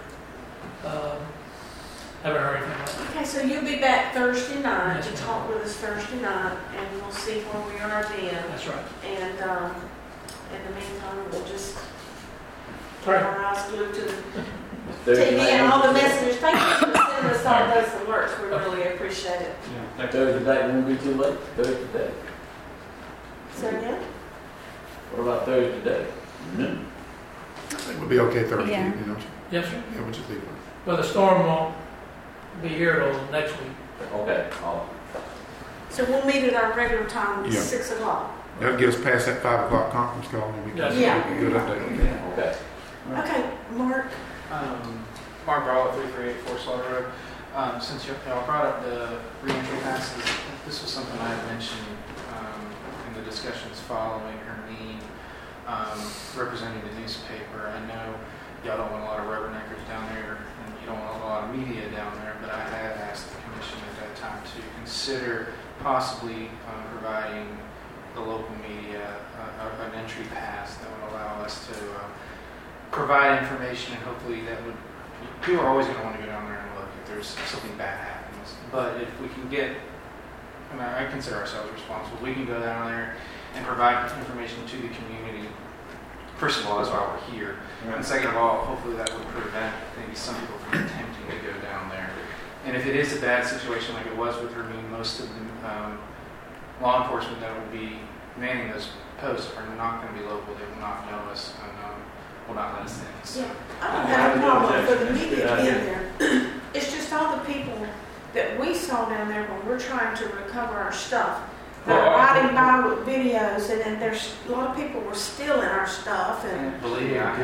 Haven't heard anything like that. Okay, so you'll be back Thursday night to talk with us Thursday night, and we'll see where we are then. That's right. And in the meantime, we'll just keep our eyes glued to the TV and all the messages. Thank you for sending us all those alerts. We really appreciate it. Yeah. Thursday night won't be too late. Thursday day. So again? What about Thursday day? I think we'll be okay Thursday. Yeah. Yes, sir. Yeah, we'll just leave it. Well, the storm won't be here till next week. Okay. So we'll meet at our regular time, Yeah. 6 o'clock. That'll get us past that 5 o'clock conference call, and we can Yeah. get a good update. Okay. Okay, Mark. Mark Barlow, 3384 Slaughter Road. Since y'all brought up the reentry passes, this was something I had mentioned in the discussions following Hermine representing the newspaper. I know y'all don't want a lot of rubberneckers down there, and you don't want a lot of media down there, but I had asked the commission at that time to consider possibly providing the local media an entry pass that would allow us to provide information, and hopefully that would, people are always going to want to go down there and look if there's something bad happens. But if we can get, and I consider ourselves responsible, we can go down there and provide information to the community. First of all, that's why we're here. And second of all, hopefully that would prevent maybe some people from attempting to go down there. And if it is a bad situation like it was with Hermine, most of the law enforcement that would be manning those posts are not going to be local. They will not know us and will not let us in. So. Yeah, I don't have a problem for the media being there. It's just all the people that we saw down there when we're trying to recover our stuff. They're riding by with videos, and then there's a lot of people were stealing our stuff. And believe me, I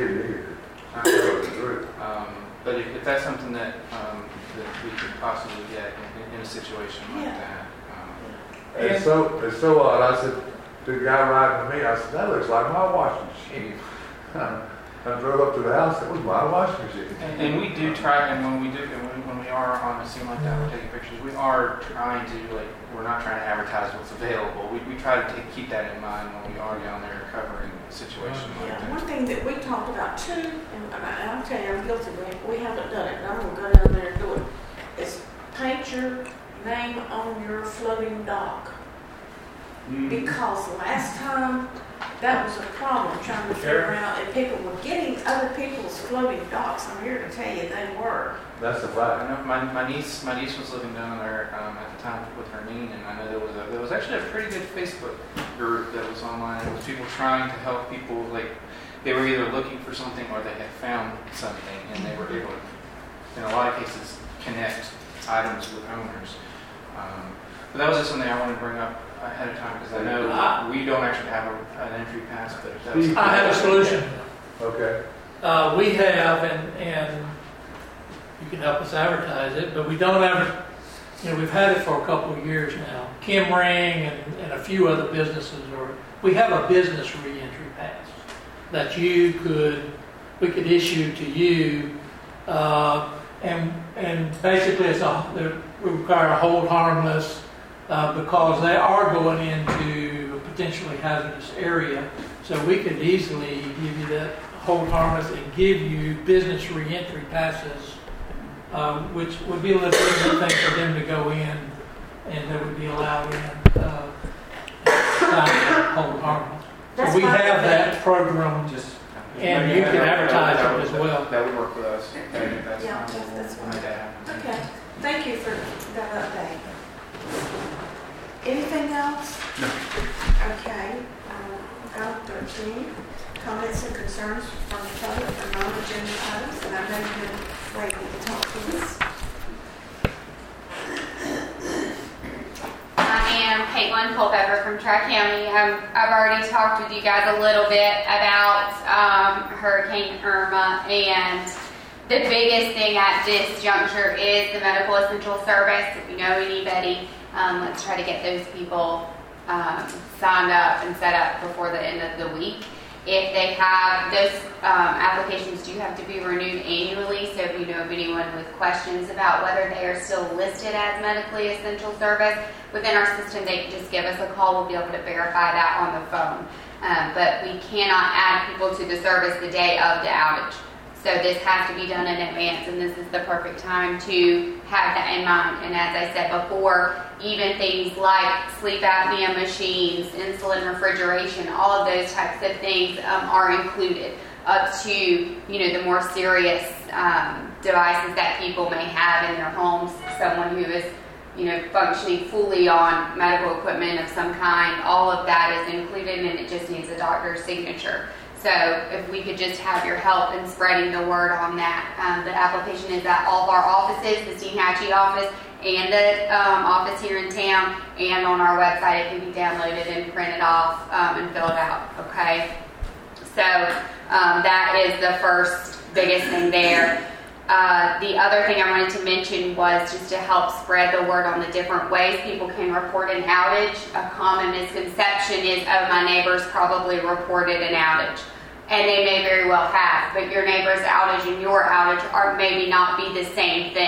but if that's something that we could possibly get in a situation like that. It's so odd. I said to the guy riding with me, I said, that looks like my washing machine. I drove up to the house, it was my washing machine. And we do try, and when we are on a scene like that, we're taking pictures, we are trying to, like, we're not trying to advertise what's available. We try to keep that in mind when we are down there covering a situation like that. One thing that we talked about too, and I'll tell you, I'm guilty of it, we haven't done it, but I'm going to go down there and do it, is paint your name on your floating dock. Because last time, that was a problem trying to figure out if people were getting other people's floating docks. I'm here to tell you they were. That's the fact. I know my niece was living down there at the time with Hermine, and I know there was actually a pretty good Facebook group that was online. It was people trying to help people, like they were either looking for something or they had found something, and they were able to, in a lot of cases, connect items with owners. But that was just something I wanted to bring up ahead of time, because I know we don't actually have an entry pass, but if that was I have a solution. Okay. We have, and you can help us advertise it, but we don't have, we've had it for a couple of years now. Kim Ring and a few other businesses, we have a business re-entry pass that we could issue to you, and basically we require a hold harmless, because they are going into a potentially hazardous area. So we could easily give you that hold harmless and give you business re-entry passes, which would be a legitimate thing for them to go in, and they would be allowed in hold harmless. So we have that program, and you can advertise it as well. That would work with us. That's fine. Okay. Thank you for that update. Anything else? No. Okay. Item 13, comments and concerns from the public for non-agenda items, and I know you've been waiting to talk to us. I am Caitlin Culpepper from Tri-County. I've already talked with you guys a little bit about Hurricane Irma, and the biggest thing at this juncture is the medical essential service. If you know anybody, let's try to get those people signed up and set up before the end of the week. If they have, those applications do have to be renewed annually, so if you know of anyone with questions about whether they are still listed as medically essential service within our system, they can just give us a call. We'll be able to verify that on the phone. But we cannot add people to the service the day of the outage. So this has to be done in advance, and this is the perfect time to have that in mind. And as I said before, even things like sleep apnea machines, insulin refrigeration, all of those types of things are included, up to the more serious devices that people may have in their homes. Someone who is functioning fully on medical equipment of some kind, all of that is included, and it just needs a doctor's signature. So if we could just have your help in spreading the word on that. The application is at all of our offices, the Steinhatchee office and the office here in town, and on our website. It can be downloaded and printed off and filled out, okay? So that is the first biggest thing there. The other thing I wanted to mention was just to help spread the word on the different ways people can report an outage. A common misconception is, oh, my neighbors probably reported an outage. And they may very well have, but your neighbor's outage and your outage are maybe not be the same thing.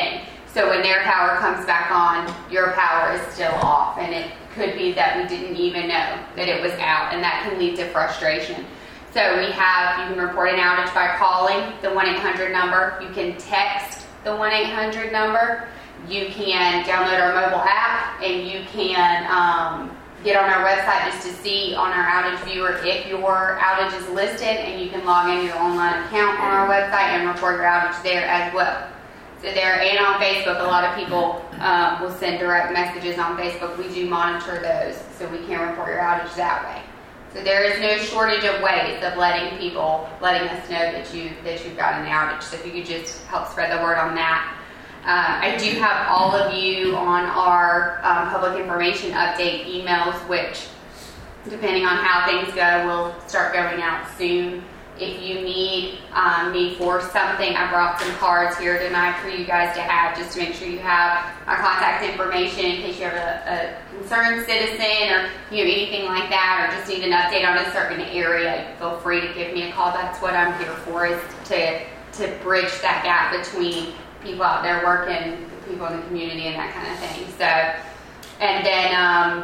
So when their power comes back on, your power is still off. And it could be that we didn't even know that it was out, and that can lead to frustration. So you can report an outage by calling the 1-800 number. You can text the 1-800 number. You can download our mobile app, and you can get on our website just to see on our outage viewer if your outage is listed, and you can log into your online account on our website and report your outage there as well. So there, and on Facebook, a lot of people will send direct messages on Facebook. We do monitor those, so we can report your outage that way. So there is no shortage of ways of letting us know that you've got an outage. So if you could just help spread the word on that. I do have all of you on our public information update emails, which, depending on how things go, will start going out soon. If you need me for something, I brought some cards here tonight for you guys to have, just to make sure you have our contact information in case you have a concerned citizen or anything like that, or just need an update on a certain area. Feel free to give me a call. That's what I'm here for, is to bridge that gap between people out there working, people in the community, and that kind of thing. So, and then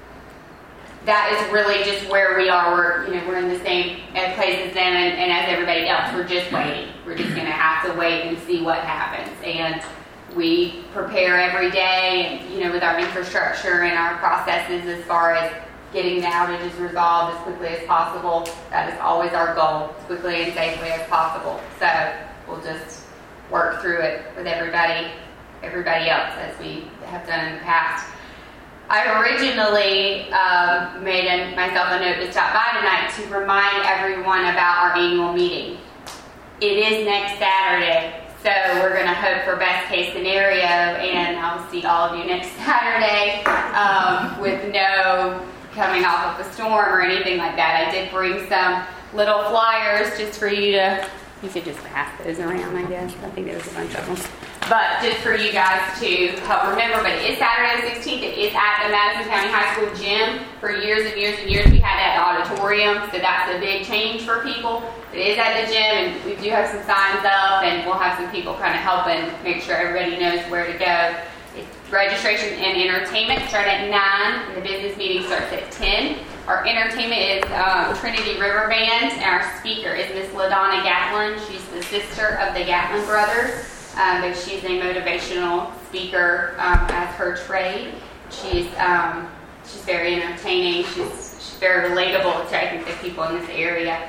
that is really just where we are. We're in the same place as them and as everybody else. We're just waiting. We're just going to have to wait and see what happens. And we prepare every day, with our infrastructure and our processes as far as getting the outages resolved as quickly as possible. That is always our goal, as quickly and safely as possible. So we'll just work through it with everybody else, as we have done in the past. I originally made myself a note to stop by tonight to remind everyone about our annual meeting. It is next Saturday, so we're going to hope for best case scenario, and I'll see all of you next Saturday with no coming off of a storm or anything like that. I did bring some little flyers just for you could just pass those around, I guess. I think there was a bunch of them. But just for you guys to help remember, but it is Saturday the 16th. It is at the Madison County High School gym. For years and years and years, we had that auditorium, so that's a big change for people. It is at the gym, and we do have some signs up, and we'll have some people kind of helping make sure everybody knows where to go. Registration and entertainment start at 9, and the business meeting starts at 10. Our entertainment is Trinity River Band, and our speaker is Miss LaDonna Gatlin. She's the sister of the Gatlin brothers, but she's a motivational speaker as her trade. She's very entertaining. She's very relatable to, I think, the people in this area.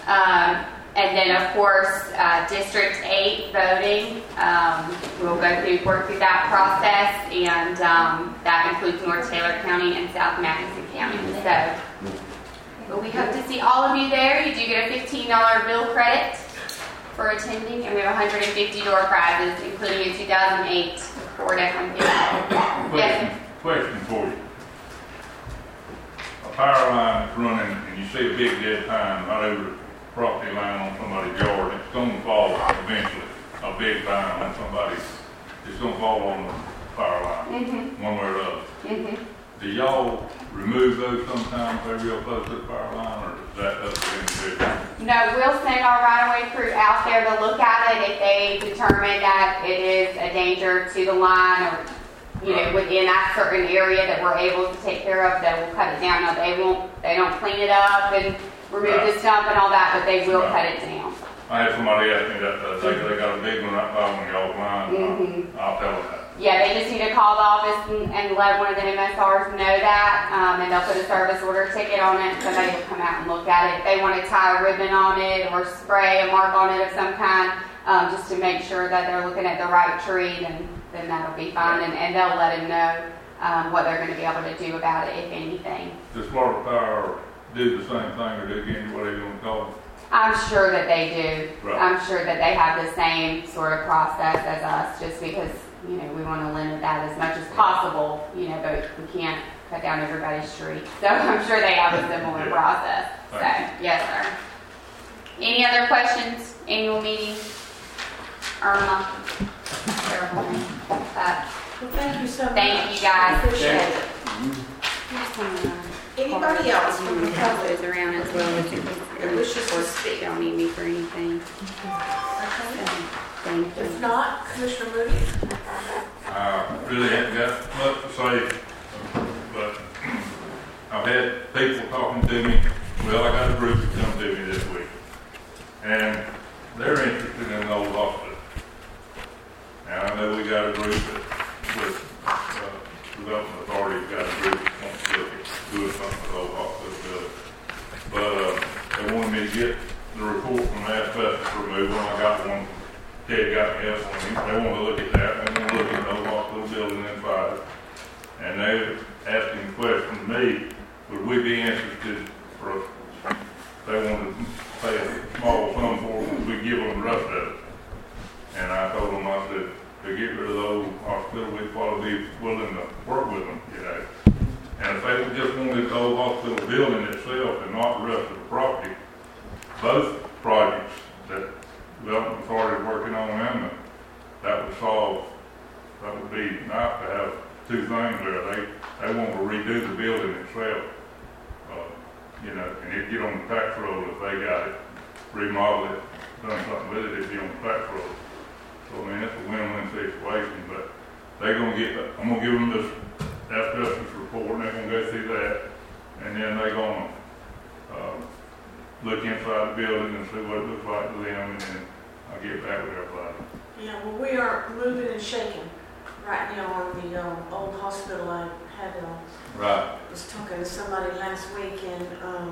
And then, of course, District 8 voting. We'll work through that process, and that includes North Taylor County and South Madison County. But we hope to see all of you there. You do get a $15 bill credit for attending, and we have 150 door prizes, including a 2008 Ford F-150. Yes. Question for you. A power line is running, and you see a big dead pine right over the property line on somebody's yard. It's going to fall eventually. A big pine on somebody's. It's going to fall on the power line, one way or the other. Do y'all remove those sometimes if they're real close to the power line, or is that up to the individual? No, we'll send our right-of-way crew out there to look at it. If they determine that it is a danger to the line, or within that certain area that we're able to take care of, then we'll cut it down. Now they don't clean it up and remove the stump and all that, but they will cut it down. I had somebody ask me that they got a big one right by one of y'all's lines. I'll tell them that. Yeah, they just need to call the office and let one of the MSRs know that, and they'll put a service order ticket on it. Somebody will come out and look at it. If they want to tie a ribbon on it or spray a mark on it of some kind, just to make sure that they're looking at the right tree, then that'll be fine, and they'll let them know what they're going to be able to do about it, if anything. Does Florida Power do the same thing, or do again what you want to call it? I'm sure that they do. Right. I'm sure that they have the same sort of process as us, just because we want to limit that as much as possible, but we can't cut down everybody's street. So I'm sure they have a similar process. So, yes, sir. Any other questions? Annual meeting? Irma? Well, thank you so much. Thank you, guys. Appreciate it. Anybody else from the public? Those around as well. Wishes to speak. Don't need me for anything. Okay. Thank you. If not, Commissioner Moody? I really haven't got much to say, but I've had people talking to me. Well, I got a group that come to me this week, and they're interested in an old hospital. Now, I know we got a group that, with Development Authority, got a group that wants to look at doing something with the old hospital building. But they wanted me to get the report from asbestos removal. I got one. Ted got me up on him. They want to look at that. They want to look at the old hospital building inside. And they were asking the question to me, would we be interested for, they wanted to pay a small sum for it, we give them the rest of it. And I told them, I said, to get rid of the old hospital, we'd probably be willing to work with them, you know. And if they just wanted the old hospital building itself and not the rest of the property, both projects that Development Authority is working on them, that would solve, that would be nice to have two things there. They want to redo the building itself, you know, and it'd get on the tax roll if they got it, remodel it, done something with it, it'd be on the tax roll. So, I mean, it's a win-win situation, but they're going to get, I'm going to give them this asbestos report, and they're going to go through that, and then they're going to look inside the building and see what it looks like to them, and then I'll get back with everybody. Yeah, well, we are moving and shaking right now on the old hospital. I had was talking to somebody last week, and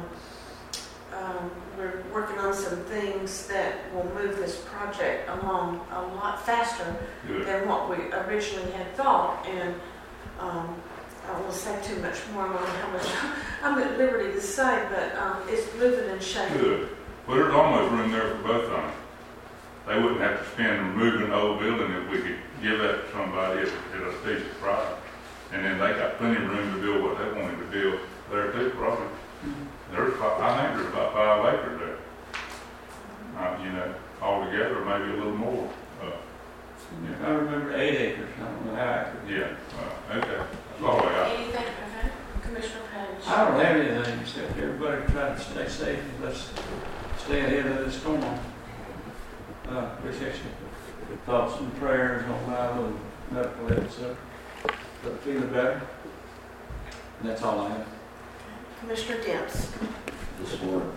we're working on some things that will move this project along a lot faster than what we originally had thought. And I won't say too much more. I don't know how much I'm at liberty to say, but it's moving and shaking. Good. Well, there's almost room there for both of them. They wouldn't have to spend removing the old building if we could give that to somebody at a decent price. And then they got plenty of room to build what they wanted to build there too, probably. There's, I think there's about 5 acres there. You know, altogether, maybe a little more. I remember 8 acres. I don't know how acres. Yeah. Okay. That's all I got. Anything, okay? Commissioner Page? I don't have anything except everybody try to stay safe and let's stay ahead of this storm. Appreciate your thoughts and prayers on Milo and medical episode. But feeling better. And that's all I have. Commissioner Dents. This morning.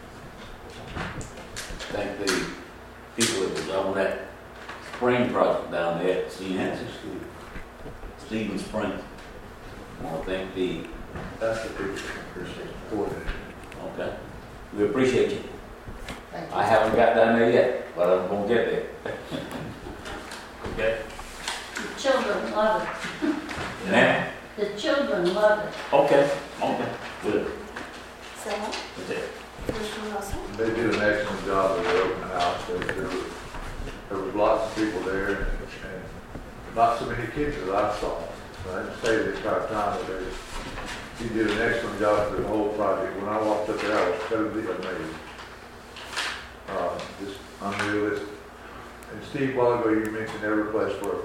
Thank the people that was on that spring project down there at St. Nancy School. Stephen Spring. I want to thank the... That's the people that appreciate it. Okay. We appreciate you. Thank you. I haven't got down there yet, but I'm going to get there. Okay? The children love it. Now? The children love it. Okay. Okay. Good. Sarah? That's it. Commissioner Russell? They did an excellent job of the open house. There was lots of people there, and not so many kids that I saw. I didn't stay the entire time, but he did an excellent job for the whole project. When I walked up there, I was totally amazed. Just unrealistic. And Steve, while ago, you mentioned every place where,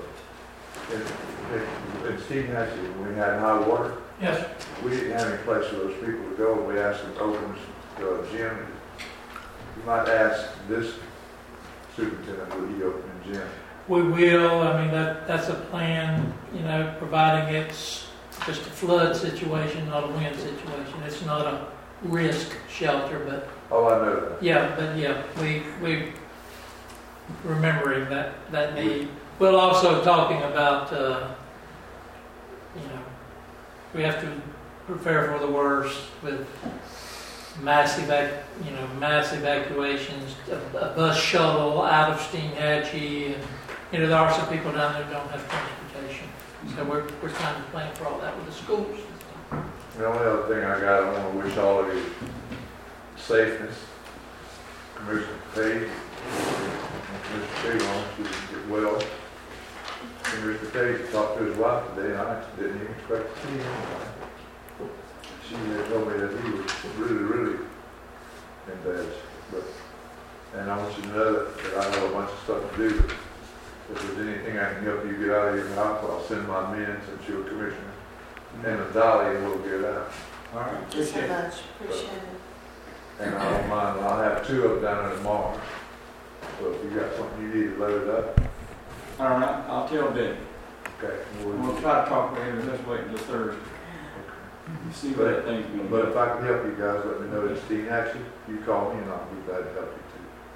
in Steve Hatchie, when we had high water, Yes. we didn't have any place for those people to go, and we asked them to open the gym. You might ask this superintendent, would he open the gym? We will. I mean, that's a plan, you know, providing it's just a flood situation, not a wind situation. It's not a risk shelter, but... Oh, I know that. Yeah, we remembering that need. We're also talking about, you know, we have to prepare for the worst with mass evacuations, a bus shuttle out of Steinhatchee, and you know there are some people down there who don't have transportation. So we're trying to plan for all that with the schools. The only other thing I got, I want to wish all of you safeness. Commissioner Page, Mr. Taylor, you get well. Mr. Page talked to his wife today, and I didn't even expect to see him. She had told me that he was really, really in bad. And I want you to know that I have a bunch of stuff to do. If there's anything I can help you get out of your house, I'll send my men since you're a commissioner. And a dolly, and we'll get it out. All right. Thank you so much. Appreciate it. And I don't mind. I'll have 2 of them down there tomorrow. So if you got something you need to load up. All right. I'll tell Betty. Okay. We'll try to talk with him, let's wait until Thursday. See what that thing's gonna But be. if I can help you guys, let me know it's Dean Action. You call me and I'll be glad to help you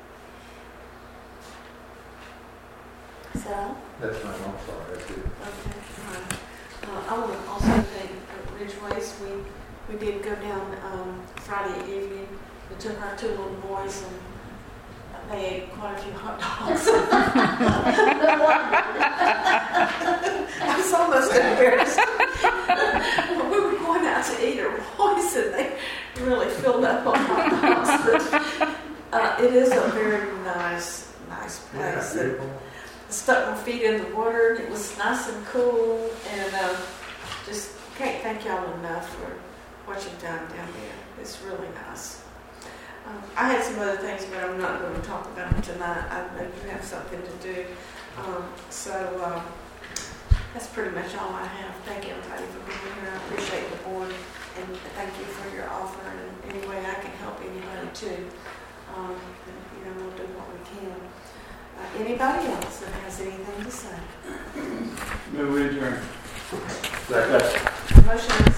too. Is that all? That's fine, I'm sorry, that's it. Okay, all right. I want to also thank Ridgeways. We did go down Friday evening. We took our two little boys and they ate quite a few hot dogs. I was almost embarrassed. We were going out to eat at Royce and they really filled up on hot dogs. But it is a very nice place. Yeah, I stuck my feet in the water and it was nice and cool, and just can't thank y'all enough for what you've done down there. It's really nice. I had some other things, but I'm not going to talk about them tonight. I know you have something to do. So that's pretty much all I have. Thank everybody for being here. I appreciate the board, and thank you for your offer. And any way I can help anybody too, we'll do what we can. Anybody else that has anything to say? Move adjourned. Second. Motion